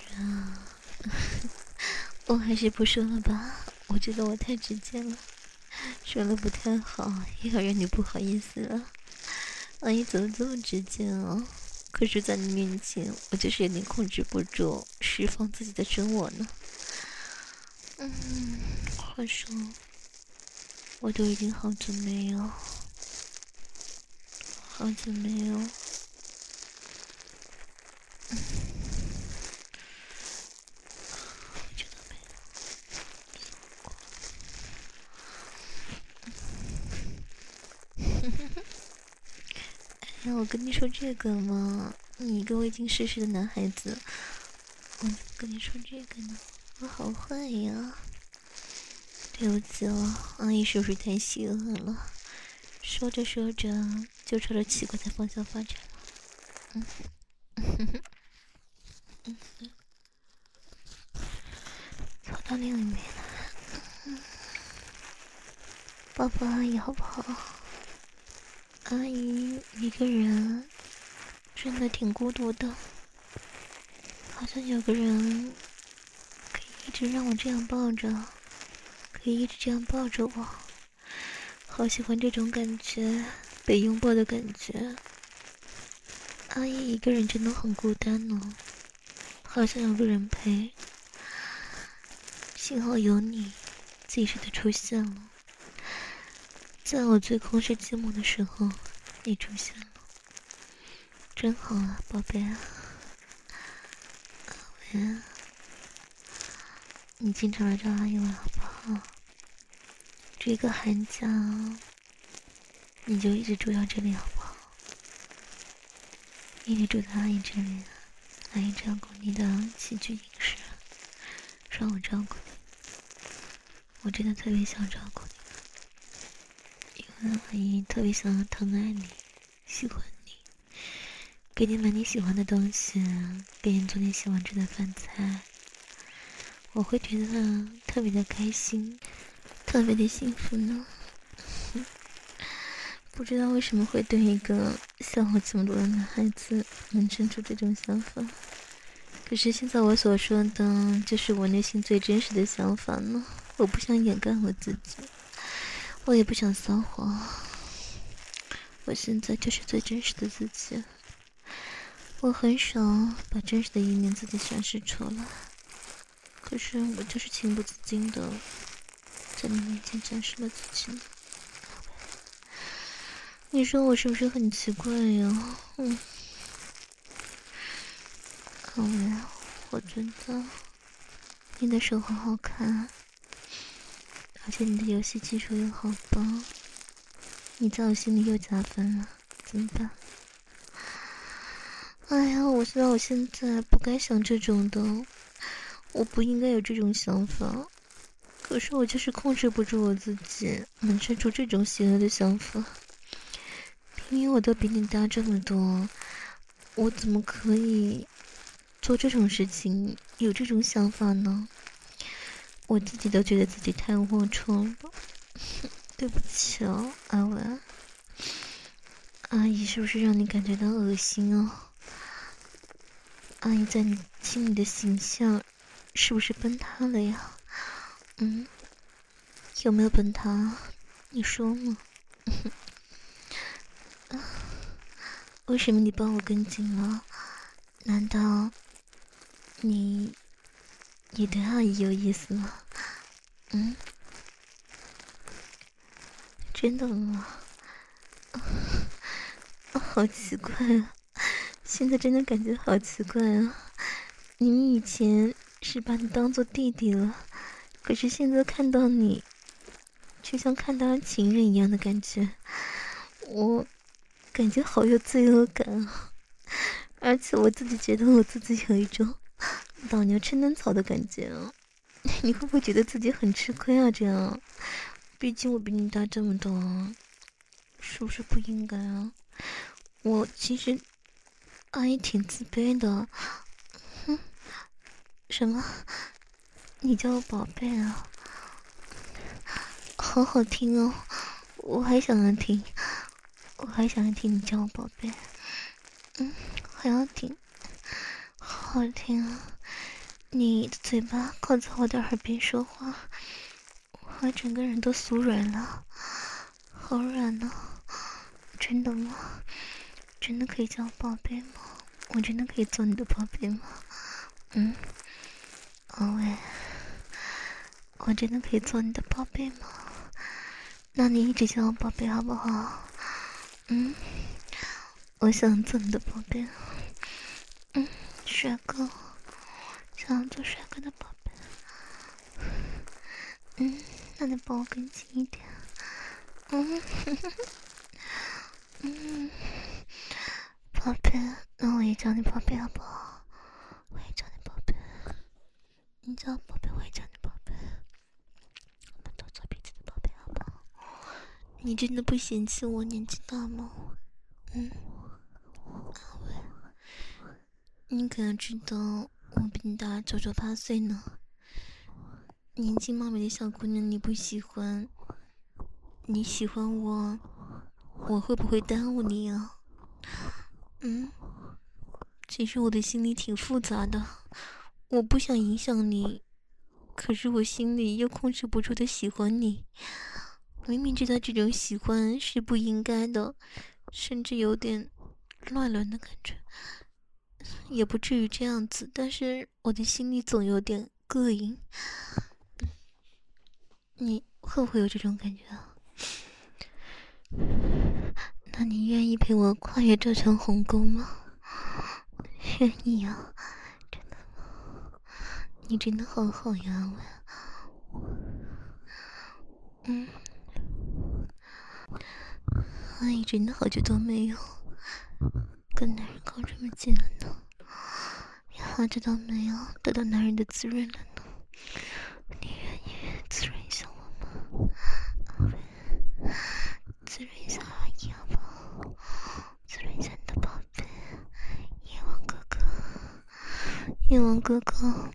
我还是不说了吧，我觉得我太直接了，说了不太好，也要让你不好意思了。阿姨怎么这么直接啊？可是在你面前，我就是有点控制不住，释放自己的真我呢。话说，我都已经好久没有哎呀，我跟你说这个嘛，你一个未经世事的男孩子，我怎么跟你说这个呢？我好坏呀！对不起了，阿姨是不是太邪恶了？说着说着就朝着奇怪的方向发展了。走到另一面了。抱抱阿姨好不好？阿姨一个人真的挺孤独的，好像有个人可以一直让我这样抱着，可以一直这样抱着我，好喜欢这种感觉，被拥抱的感觉。阿姨一个人真的很孤单呢，好想有个人陪。幸好有你及时的出现了，在我最空虚寂寞的时候，你出现了，真好啊，宝贝啊。喂，你经常来找阿姨玩好不好？这个寒假你就一直住到这里好不好？一直住在阿姨这里，阿姨照顾你的起居饮食，让我照顾你。我真的特别想照顾你，因为阿姨特别想要疼爱你，喜欢你，给你买你喜欢的东西，给你做你喜欢吃的饭菜，我会觉得特别的开心，特别的幸福呢。不知道为什么会对一个像我这么多的男孩子萌生出这种想法，可是现在我所说的就是我内心最真实的想法呢。我不想掩盖我自己，我也不想撒谎，我现在就是最真实的自己。我很少把真实的一面自己显示出来，可是我就是情不自禁的在你面前展示了自己。你说我是不是很奇怪呀？好呀，我觉得你的手很好看，而且你的游戏技术又好棒，你在我心里又加分了，怎么办？哎呀，我知道我现在不该想这种的，我不应该有这种想法，可是我就是控制不住我自己，萌生出这种邪恶的想法。明明我都比你大这么多，我怎么可以做这种事情，有这种想法呢？我自己都觉得自己太龌龊了，对不起哦，阿文。阿姨是不是让你感觉到恶心哦？阿姨在你心里的形象是不是崩塌了呀？有没有崩塌？你说嘛。为什么你帮我跟进了？难道你也对阿姨有意思吗？真的吗？好奇怪啊！现在真的感觉好奇怪啊！你以前是把你当做弟弟了，可是现在看到你， 就像看到了情人一样的感觉，我感觉好有罪恶感啊！而且我自己觉得我自己有一种老牛吃嫩草的感觉啊！你会不会觉得自己很吃亏啊？这样，毕竟我比你大这么多，是不是不应该啊？我其实阿姨挺自卑的。什么？你叫我宝贝啊？好好听哦！我还想要听，你叫我宝贝。还要听，好好听啊！你的嘴巴靠在我的耳边说话，我整个人都酥软了，好软呢！真的吗？真的可以叫我宝贝吗？我真的可以做你的宝贝吗？喂，我真的可以做你的宝贝吗？那你一直叫我宝贝好不好？我想做你的宝贝。帅哥，想要做帅哥的宝贝。那你抱我更紧一点。宝贝，那我也叫你宝贝好不好？我也叫你宝贝。你叫我宝贝，我也叫你宝贝。我们都做彼此的宝贝好不好？你真的不嫌弃我年纪大吗？你可要知道，我比你大9、8岁呢。年轻貌美的小姑娘你不喜欢，你喜欢我，我会不会耽误你啊？其实我的心里挺复杂的，我不想影响你，可是我心里又控制不住的喜欢你。明明知道这种喜欢是不应该的，甚至有点乱伦的感觉，也不至于这样子，但是我的心里总有点膈应。你会不会有这种感觉啊？那你愿意陪我跨越这场鸿沟吗？愿意啊，真的吗？你真的好好呀，阿姨真的好久都没有跟男人靠这么近了呢，也好久都没有得到男人的滋润了呢。你愿意滋润一下我吗？滋润一下阿姨好不好？滋润一下你的宝贝，夜王哥哥，夜王哥哥，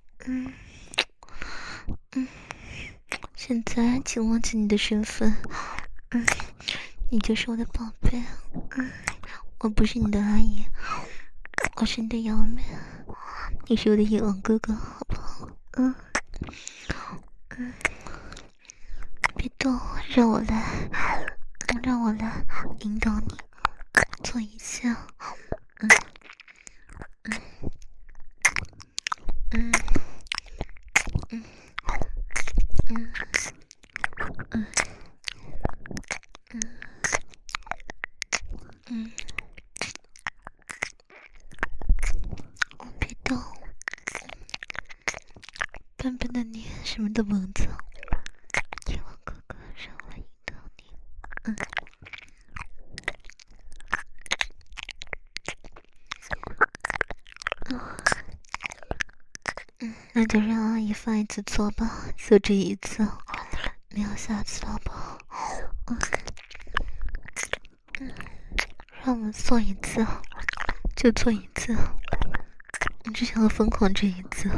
现在请忘记你的身份，你就是我的宝贝，我不是你的阿姨，我是你的瑶妹，你是我的夜王哥哥，好不好？别动，让我来引导你做一切。别动，笨笨的你什么都不用做，夜王哥哥让我来引导你。那就让阿姨犯一次错吧，就这一次，没有下次了吧？让我们做一次，就做一次，你只想要疯狂这一次。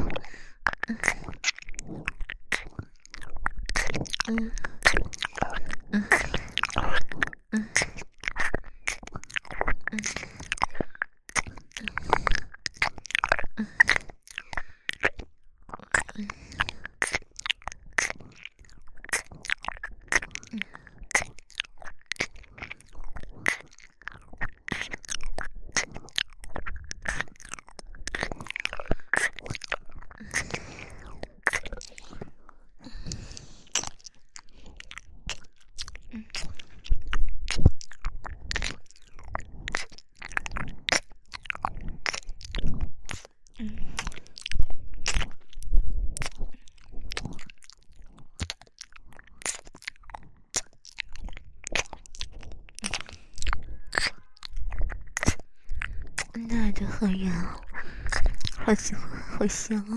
好热，好喜欢，好香啊！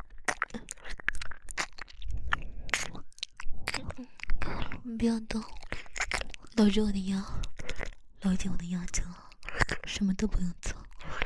不要动，搂着我的腰，搂紧我的腰就好，什么都不用做。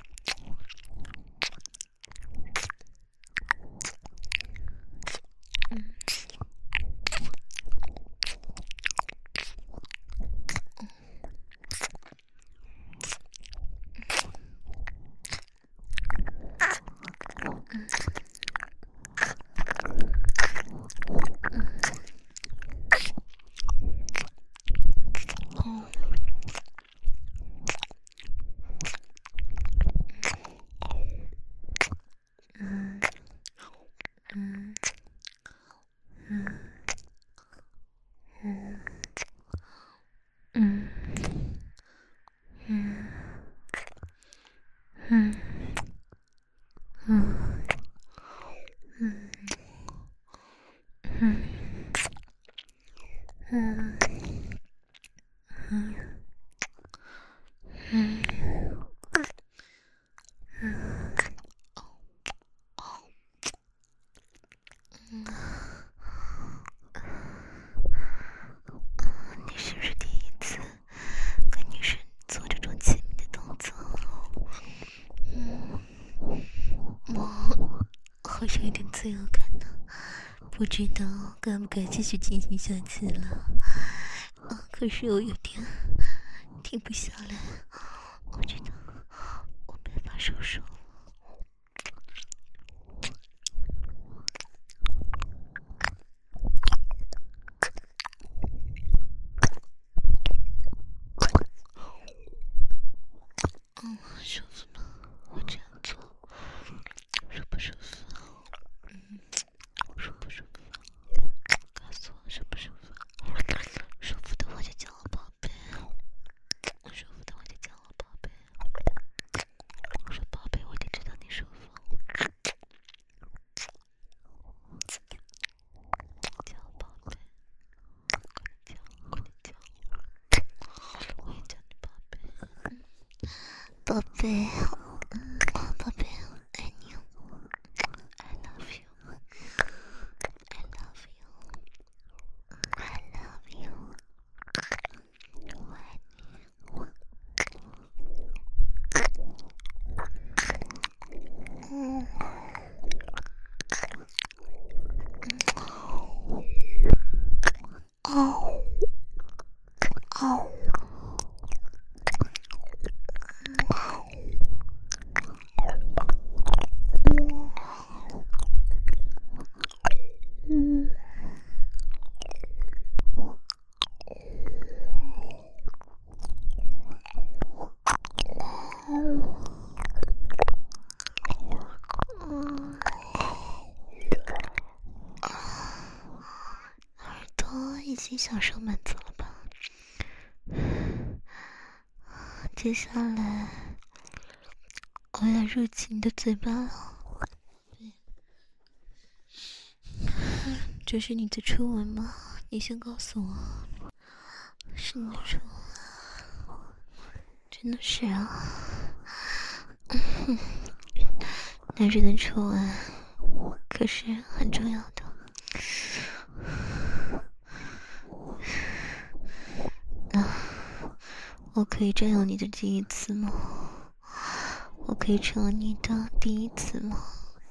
你是不是第一次跟女生做这种亲密的动作？我好像有点罪恶感呢，不知道该不该继续进行下去了。可是我有点停不下来，我觉得我没法收手。舒服吗？我这样做舒不舒服？舒不舒服？告诉我舒不舒服？舒服的话就叫我宝贝，舒服的话就叫我宝贝。我说宝贝，我就知道你舒服。叫我宝贝，快点叫，我也叫你宝贝。宝贝，宝贝，爱你 ，I love you， I love you， I love you， 我爱你。耳朵已经享受满足了吧？接下来我要入侵你的嘴巴了。这是你的初吻吗？你先告诉我，是你的初吻？真的是啊。男人的初吻可是很重要的。那我可以占有你的第一次吗？我可以成为你的第一次吗？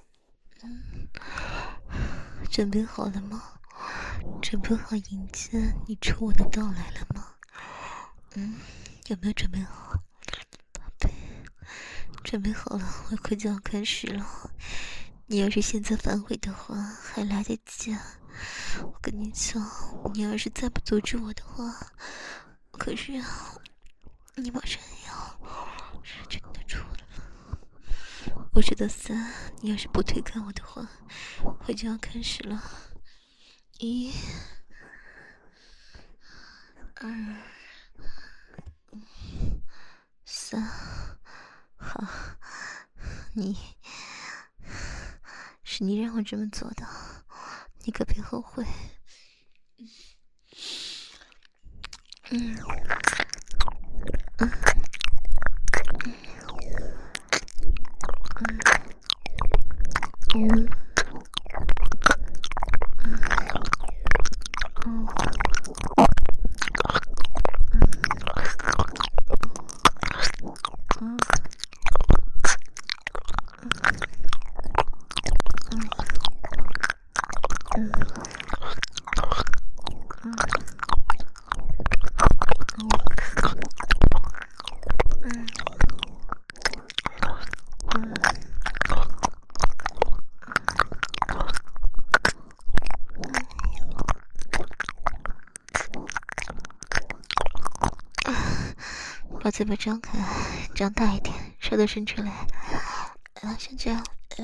准备好了吗？准备好迎接你初吻的到来了吗？有没有准备好？宝贝，准备好了，我快就要开始了。你要是现在反悔的话，还来得及。我跟你讲，你要是再不阻止我的话，可是你马上要失去你的初吻了。我数到3，你要是不推开我的话，我就要开始了。1、2、3，好，是你让我这么做的，你可别后悔。 把嘴巴张开，张大一点，舌头伸出来，像这样，对，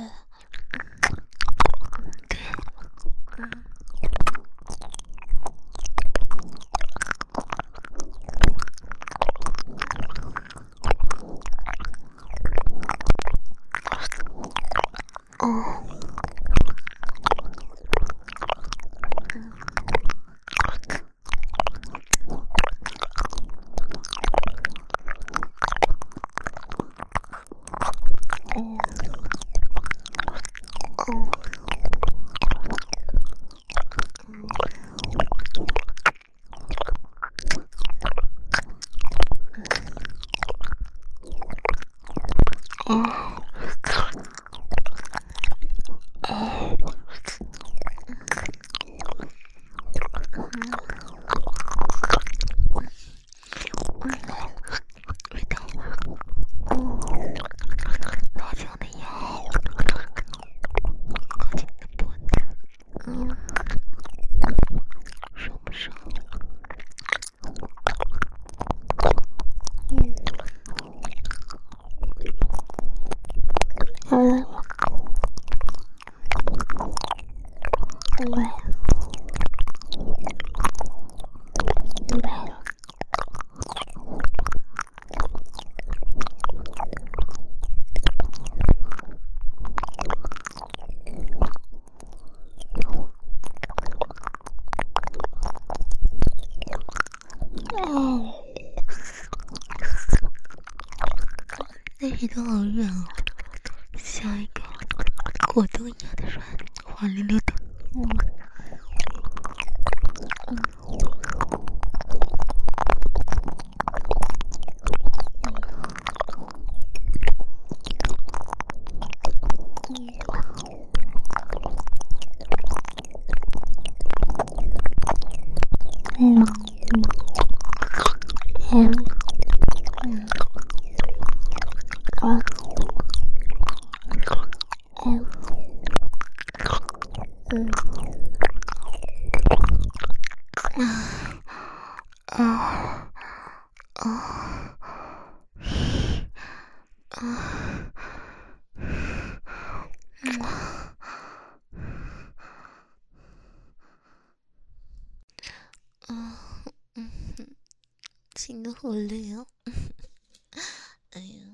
那里都好软哦，像一个果冻一样的软，滑溜溜的。亲的好累哦。哎呀，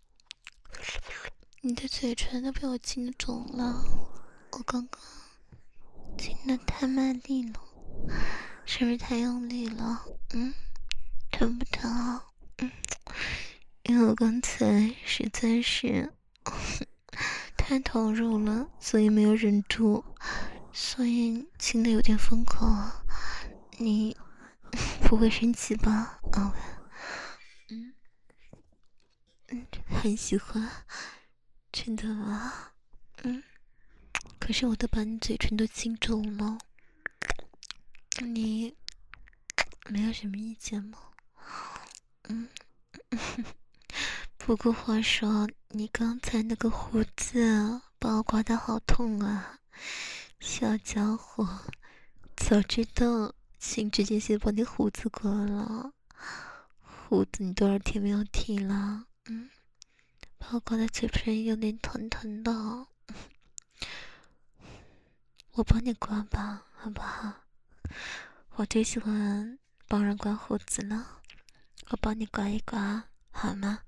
你的嘴唇都被我亲肿了，我刚刚亲的太卖力了，是不是太用力了？疼不疼啊？因为我刚才实在是太投入了，所以没有忍住，所以亲的有点疯狂。你不会生气吧？很喜欢，真的啊。可是我都把你嘴唇都亲肿了，你没有什么意见吗？不过话说，你刚才那个胡子把我刮得好痛啊，小家伙，早知道请直接先把你胡子刮了，胡子你多少天没有剃了？把我刮的嘴唇有点疼疼的，我帮你刮吧，好不好？我最喜欢帮人刮胡子了，我帮你刮一刮，好吗？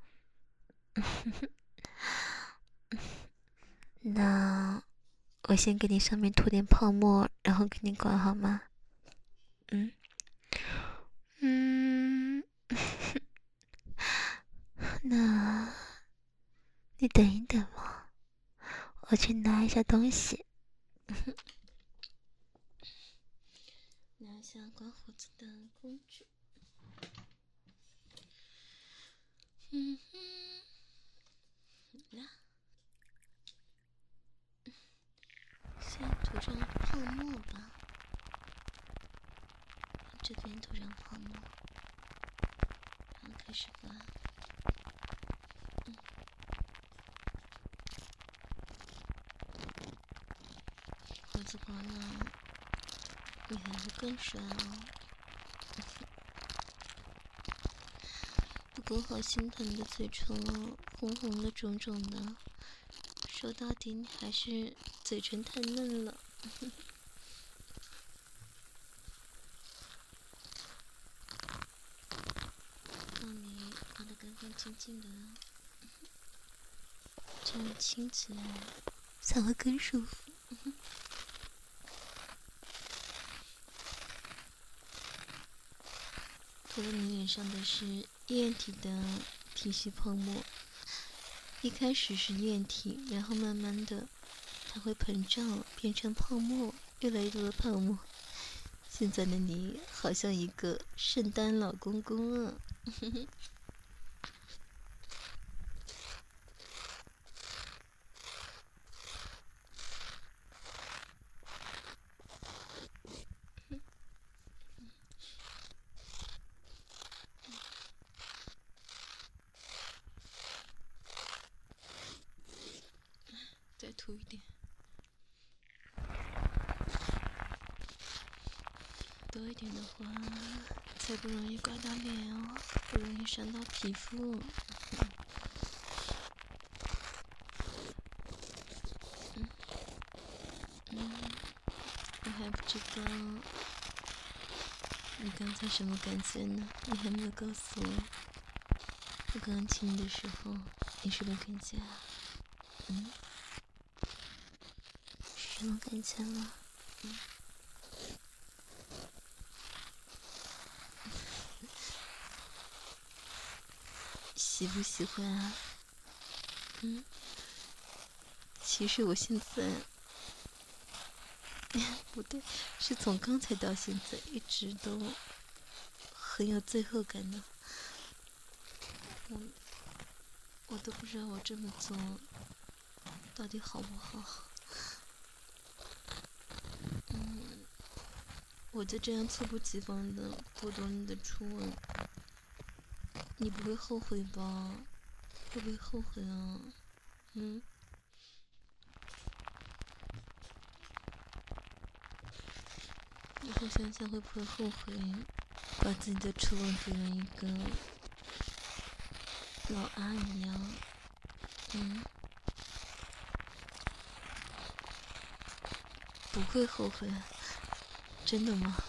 那我先给你上面涂点泡沫，然后给你刮好吗？那你等一等嘛， 我去拿一下东西。拿一下刮胡子的工具。来，先涂上泡沫吧，这边涂上泡沫，然后开始刮。胡子刮了，你还会更帅哦。不过好心疼你的嘴唇哦，红红的、肿肿的，说到底你还是嘴唇太嫩了。帮你刮得干干净净的，这样亲起来才会更舒服。涂在你脸上的是液体的体细泡沫，一开始是液体，然后慢慢的它会膨胀变成泡沫，越来越多的泡沫。现在的你好像一个圣诞老公公啊！再涂一点，多一点的话才不容易刮到脸哦，不容易伤到皮肤。我还不知道你刚才什么感觉呢？你还没有告诉我。我刚刚亲你的时候，你什么感觉啊？什么感觉了？喜不喜欢啊？其实我现在，不对，是从刚才到现在一直都很有罪恶感的。我都不知道我这么做到底好不好。我就这样猝不及防的剥夺你的初吻，你不会后悔吧？会不会后悔啊？以后想想会不会后悔，把自己的初吻给了一个老阿姨啊？不会后悔，真的吗？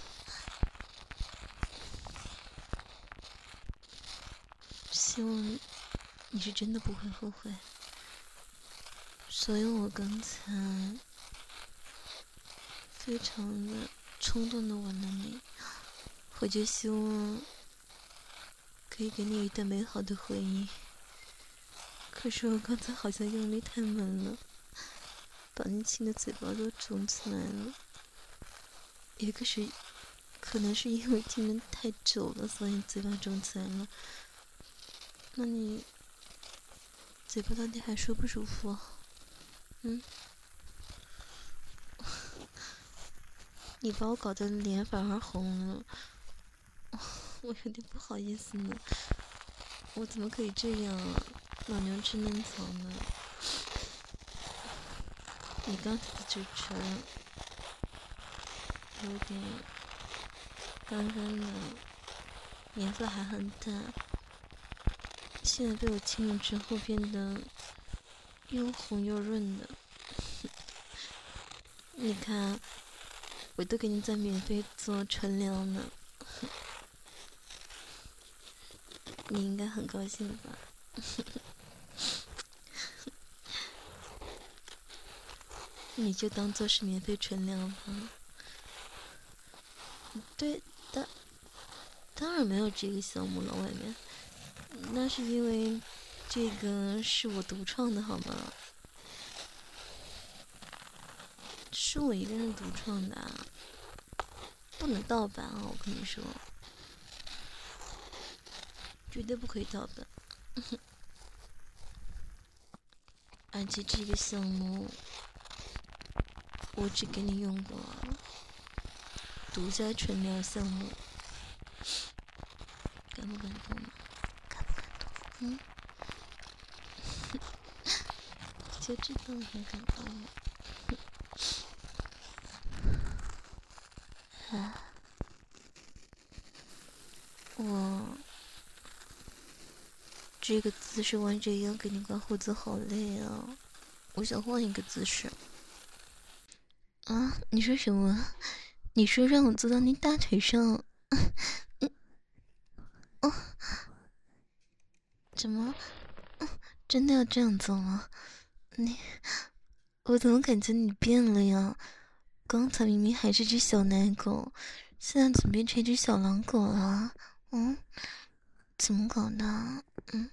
希望你是真的不会后悔。所以我刚才非常的冲动的吻了你，我就希望可以给你一段美好的回忆。可是我刚才好像用力太猛了，把你亲的嘴巴都肿起来了。一个是可能是因为亲的太久了，所以嘴巴肿起来了。那你嘴巴到底还舒不舒服啊？你把我搞得脸反而红了，我有点不好意思呢。我怎么可以这样啊？老娘吃嫩草呢。你刚才的嘴唇有点干干的，颜色还很淡，现在被我亲了之后变得又红又润的。你看，我都给你在免费做纯粮呢，你应该很高兴吧？你就当做是免费纯粮吧。对，当然没有这个项目了，外面那是因为这个是我独创的，好吗？ 是我一个人独创的啊，不能盗版啊！我跟你说，绝对不可以盗版。而且这个项目，我只给你用过独家纯聊项目，感不感动呢？感不感动？嗯，就知道我很感动了。啊，我这个姿势弯着腰给你刮胡子好累啊！我想换一个姿势。啊，你说什么？你说让我坐到你大腿上？哦，怎么？真的要这样做吗？我怎么感觉你变了呀？刚才明明还是只小奶狗，现在怎么变成一只小狼狗了？嗯，怎么搞的？嗯，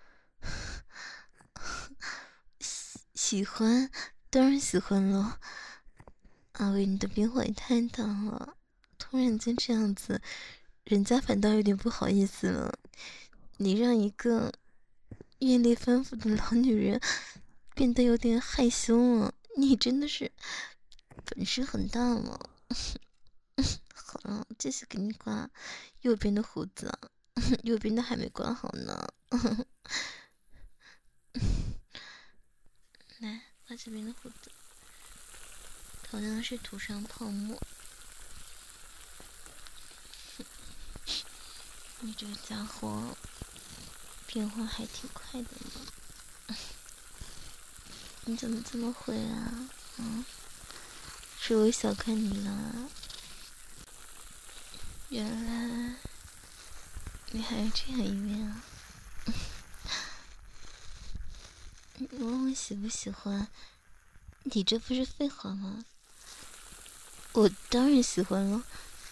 喜欢，当然喜欢了。阿伟，你的变化也太大了，突然间这样子，人家反倒有点不好意思了。你让一个阅历丰富的老女人变得有点害羞了，你真的是本事很大嘛。好了，继续给你刮右边的胡子啊，右边的还没刮好呢。来，刮这边的胡子，同样是涂上泡沫。你这个家伙变化还挺快的呢。你怎么这么会啊？嗯，是我小看你了。原来你还有这样一面啊！你问我喜不喜欢？你这不是废话吗？我当然喜欢了。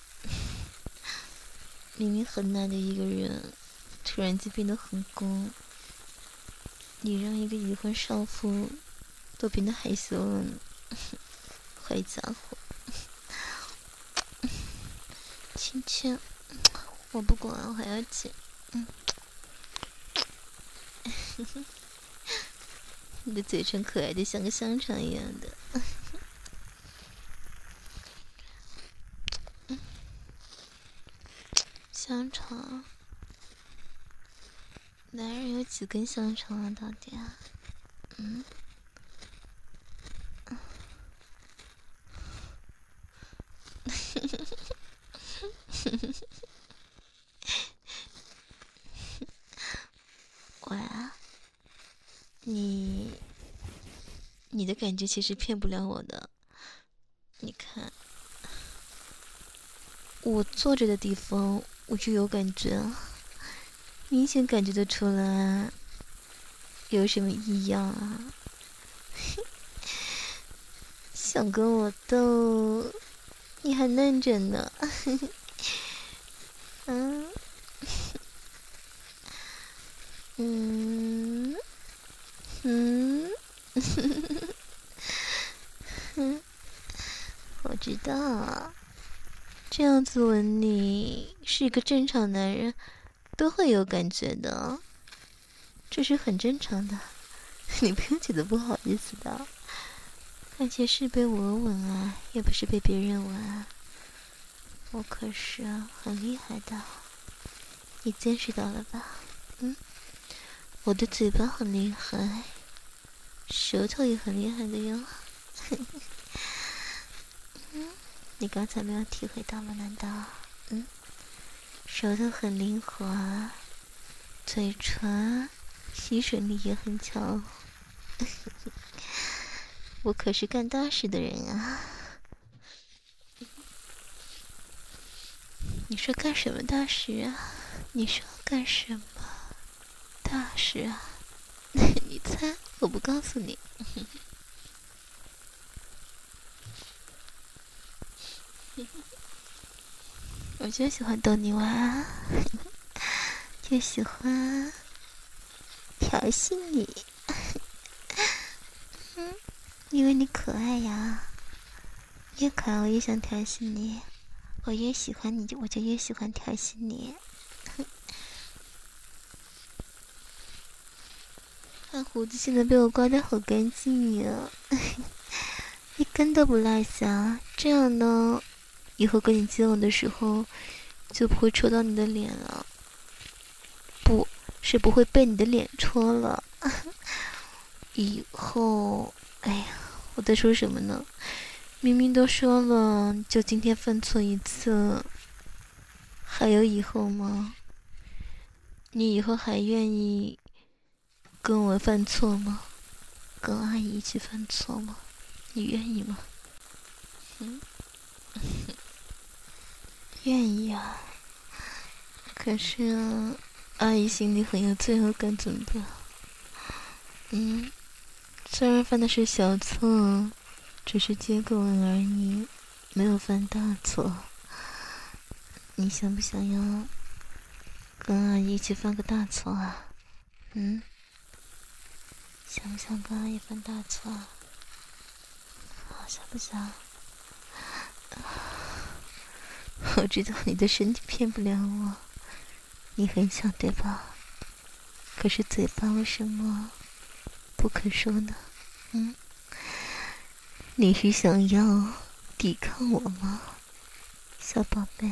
明明很奶的一个人，突然间变得很攻，你让一个已婚少妇都变得害羞了呢。坏家伙！亲亲，我不管，我还要亲。你的嘴唇可爱的像个香肠一样的。香肠？男人有几根香肠啊？到底啊？嗯？我啊，你的感觉其实骗不了我的。你看，我坐着的地方我就有感觉啊，明显感觉得出来。有什么异样啊？想跟我斗，你还嫩着呢。嗯嗯嗯，我知道，这样子吻你是一个正常男人都会有感觉的，这是很正常的，你不用觉得不好意思的。而且是被我吻啊，也不是被别人吻啊。我可是很厉害的，你见识到了吧？嗯，我的嘴巴很厉害，舌头也很厉害的哟。你刚才没有体会到吗？难道？舌头很灵活，嘴唇吸吮力也很强。我可是干大事的人啊！你说干什么大事啊？你说干什么大事啊？你猜，我不告诉你。我就喜欢逗你玩，就喜欢调戏你。因为你可爱呀。 越可爱我越想调戏你，我越喜欢你我就越喜欢调戏你。看胡子现在被我刮得好干净呀，一根都不落下。这样呢，以后跟你接吻的时候就不会戳到你的脸了，不是不会被你的脸戳了。以后，哎呀，我在说什么呢？明明都说了，就今天犯错一次，还有以后吗？你以后还愿意跟我犯错吗？跟阿姨一起犯错吗？你愿意吗？愿意啊。可是啊，阿姨心里很有罪恶感，怎么办？虽然犯的是小错，只是接个吻而已，没有犯大错。你想不想要跟阿姨一起犯个大错啊？想不想跟阿姨犯大错啊？想不想？我知道你的身体骗不了我，你很想对吧？可是嘴巴为什么不肯说呢？你是想要抵抗我吗，小宝贝？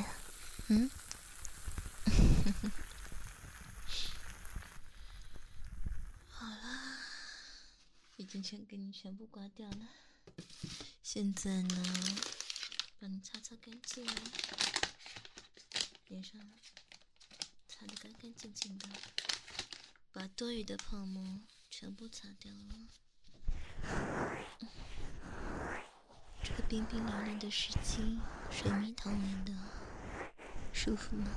好了，已经给你全部刮掉了。现在呢，帮你擦擦干净了，脸上擦得干干净净的，把多余的泡沫全部擦掉了。这个冰冰凉凉的湿巾，水蜜桃纹的，舒服吗？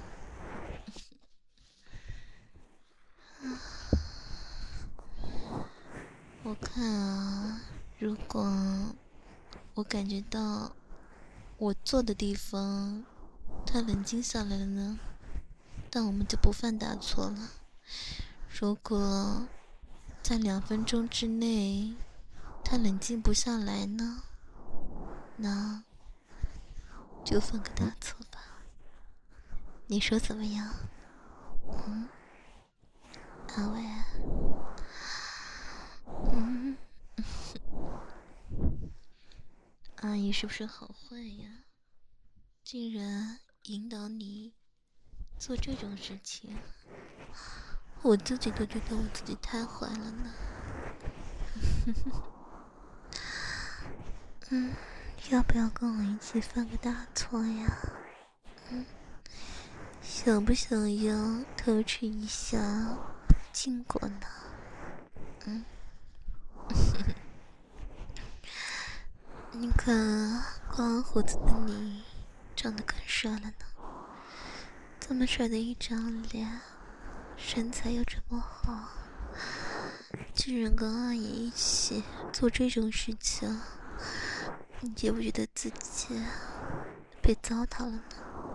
我看啊，如果我感觉到我坐的地方它冷静下来了呢，但我们就不犯大错了。如果在2分钟之内它冷静不下来呢，那就犯个大错吧。你说怎么样？阿伟，阿姨是不是好坏呀？竟然引导你做这种事情，我自己都觉得我自己太坏了呢。要不要跟我一起犯个大错呀？想不想要偷吃一下禁果呢？你看刮完胡子的你长得更帅了呢，这么帅的一张脸，身材又这么好，居然跟阿姨一起做这种事情，你觉不觉得自己被糟蹋了呢？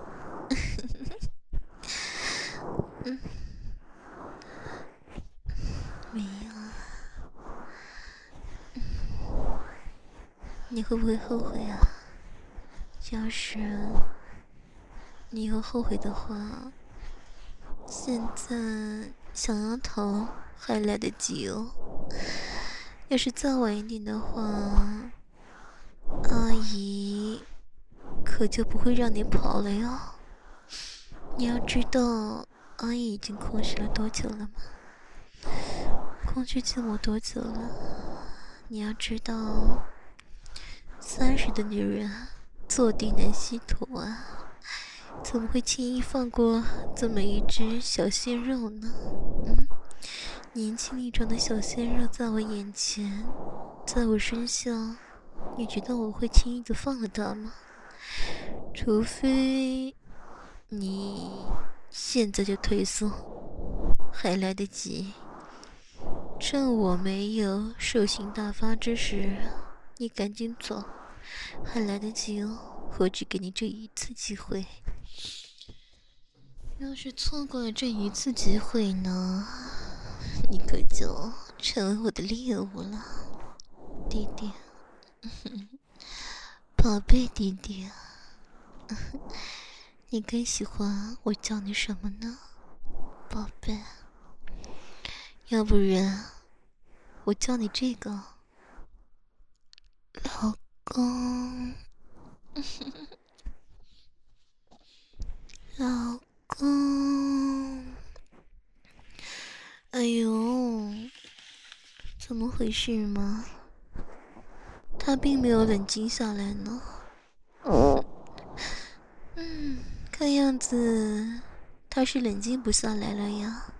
没有啊。你会不会后悔啊？要是你有后悔的话，现在想要逃还来得及哦。要是再晚一点的话，阿姨可就不会让你跑了哟。你要知道，阿姨已经空虚了多久了吗？空虚寂寞多久了？你要知道，30的女人坐地能吸土啊，怎么会轻易放过这么一只小鲜肉呢？年轻力壮的小鲜肉在我眼前，在我身上，你觉得我会轻易的放了他吗？除非你现在就退缩，还来得及。趁我没有兽性大发之时，你赶紧走，还来得及哦。我只给你这一次机会，要是错过了这一次机会呢，你可就成为我的猎物了，弟弟。 宝贝弟弟啊，你更喜欢我叫你什么呢？宝贝，要不然我叫你这个老公。老公，哎呦，怎么回事嘛？他并没有冷静下来呢。看样子他是冷静不下来了呀。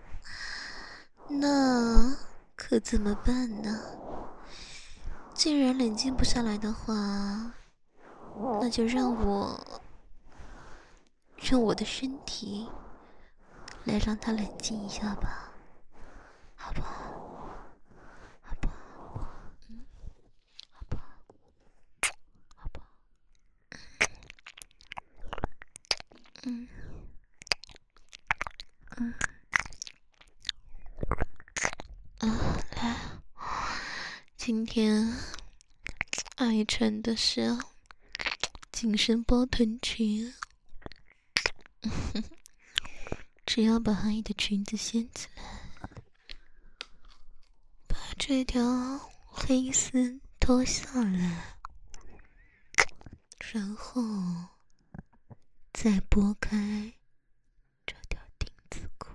那可怎么办呢？既然冷静不下来的话，那就让我的身体来让他冷静一下吧，好不好？好不好？好不好？好不好？嗯嗯啊，来，今天阿姨穿的是紧身包臀裙，只要把阿姨的裙子掀起来，把这条黑丝脱下来，然后再拨开这条丁字裤，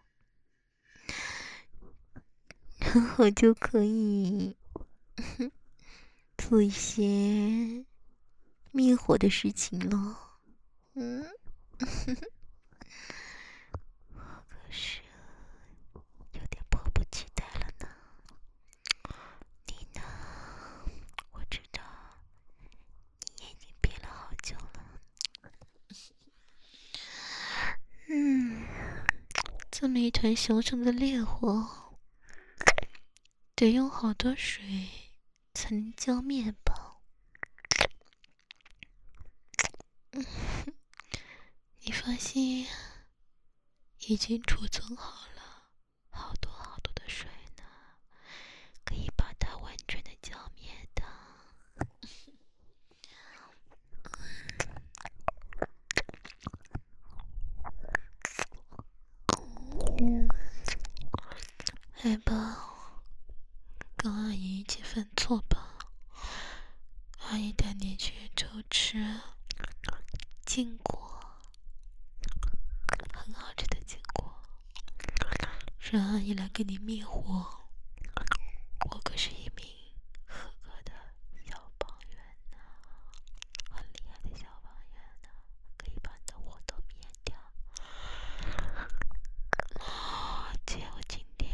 然后就可以做一些灭火的事情了。嗯，可是有点迫不及待了呢。你呢？我知道你已经憋了好久了。这么一团熊熊的烈火，得用好多水才能浇灭吧？你放心，已经储存好了好多好多的水呢，可以把它完全的浇灭的。来吧，跟阿姨一起犯错吧。阿姨带你去偷吃坚果，很好吃的坚果，让阿姨来给你灭火。我可是一名合格的消防员呢，很厉害的消防员呢，可以把你的火都灭掉。姐，我今天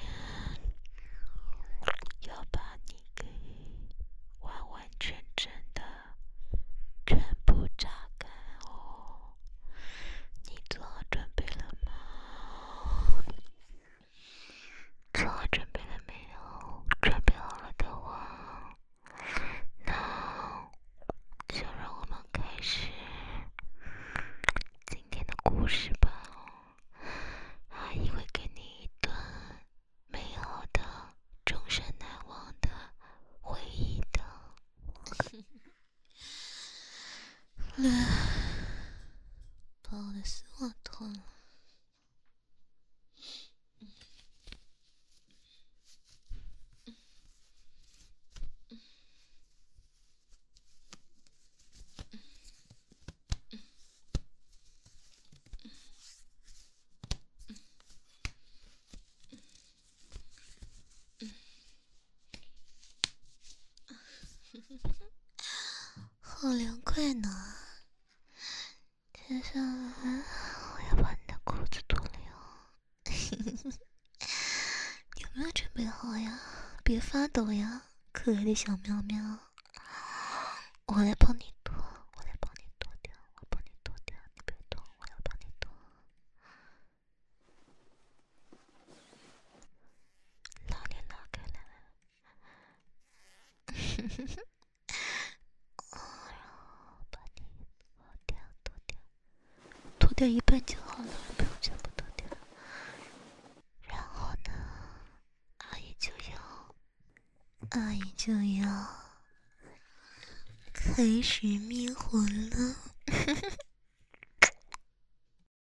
要把你给完完全全的全部榨干哦，你做好准备了吗？做好准备了没有？准备好了的话，那就让我们开始今天的故事吧。阿姨会给你一段美好的、终身难忘的回忆的。来，把我的丝袜脱了。好凉快呢！接下来我要把你的裤子脱了哟。有没有准备好呀？别发抖呀，可爱的小喵喵。我来帮你脱，我来帮你脱掉，我帮你脱掉，你别动，我要帮你脱。拉链拉开来。把你脱掉一半就好了，不用全部脱掉。然后呢，阿姨就要开始灭火了。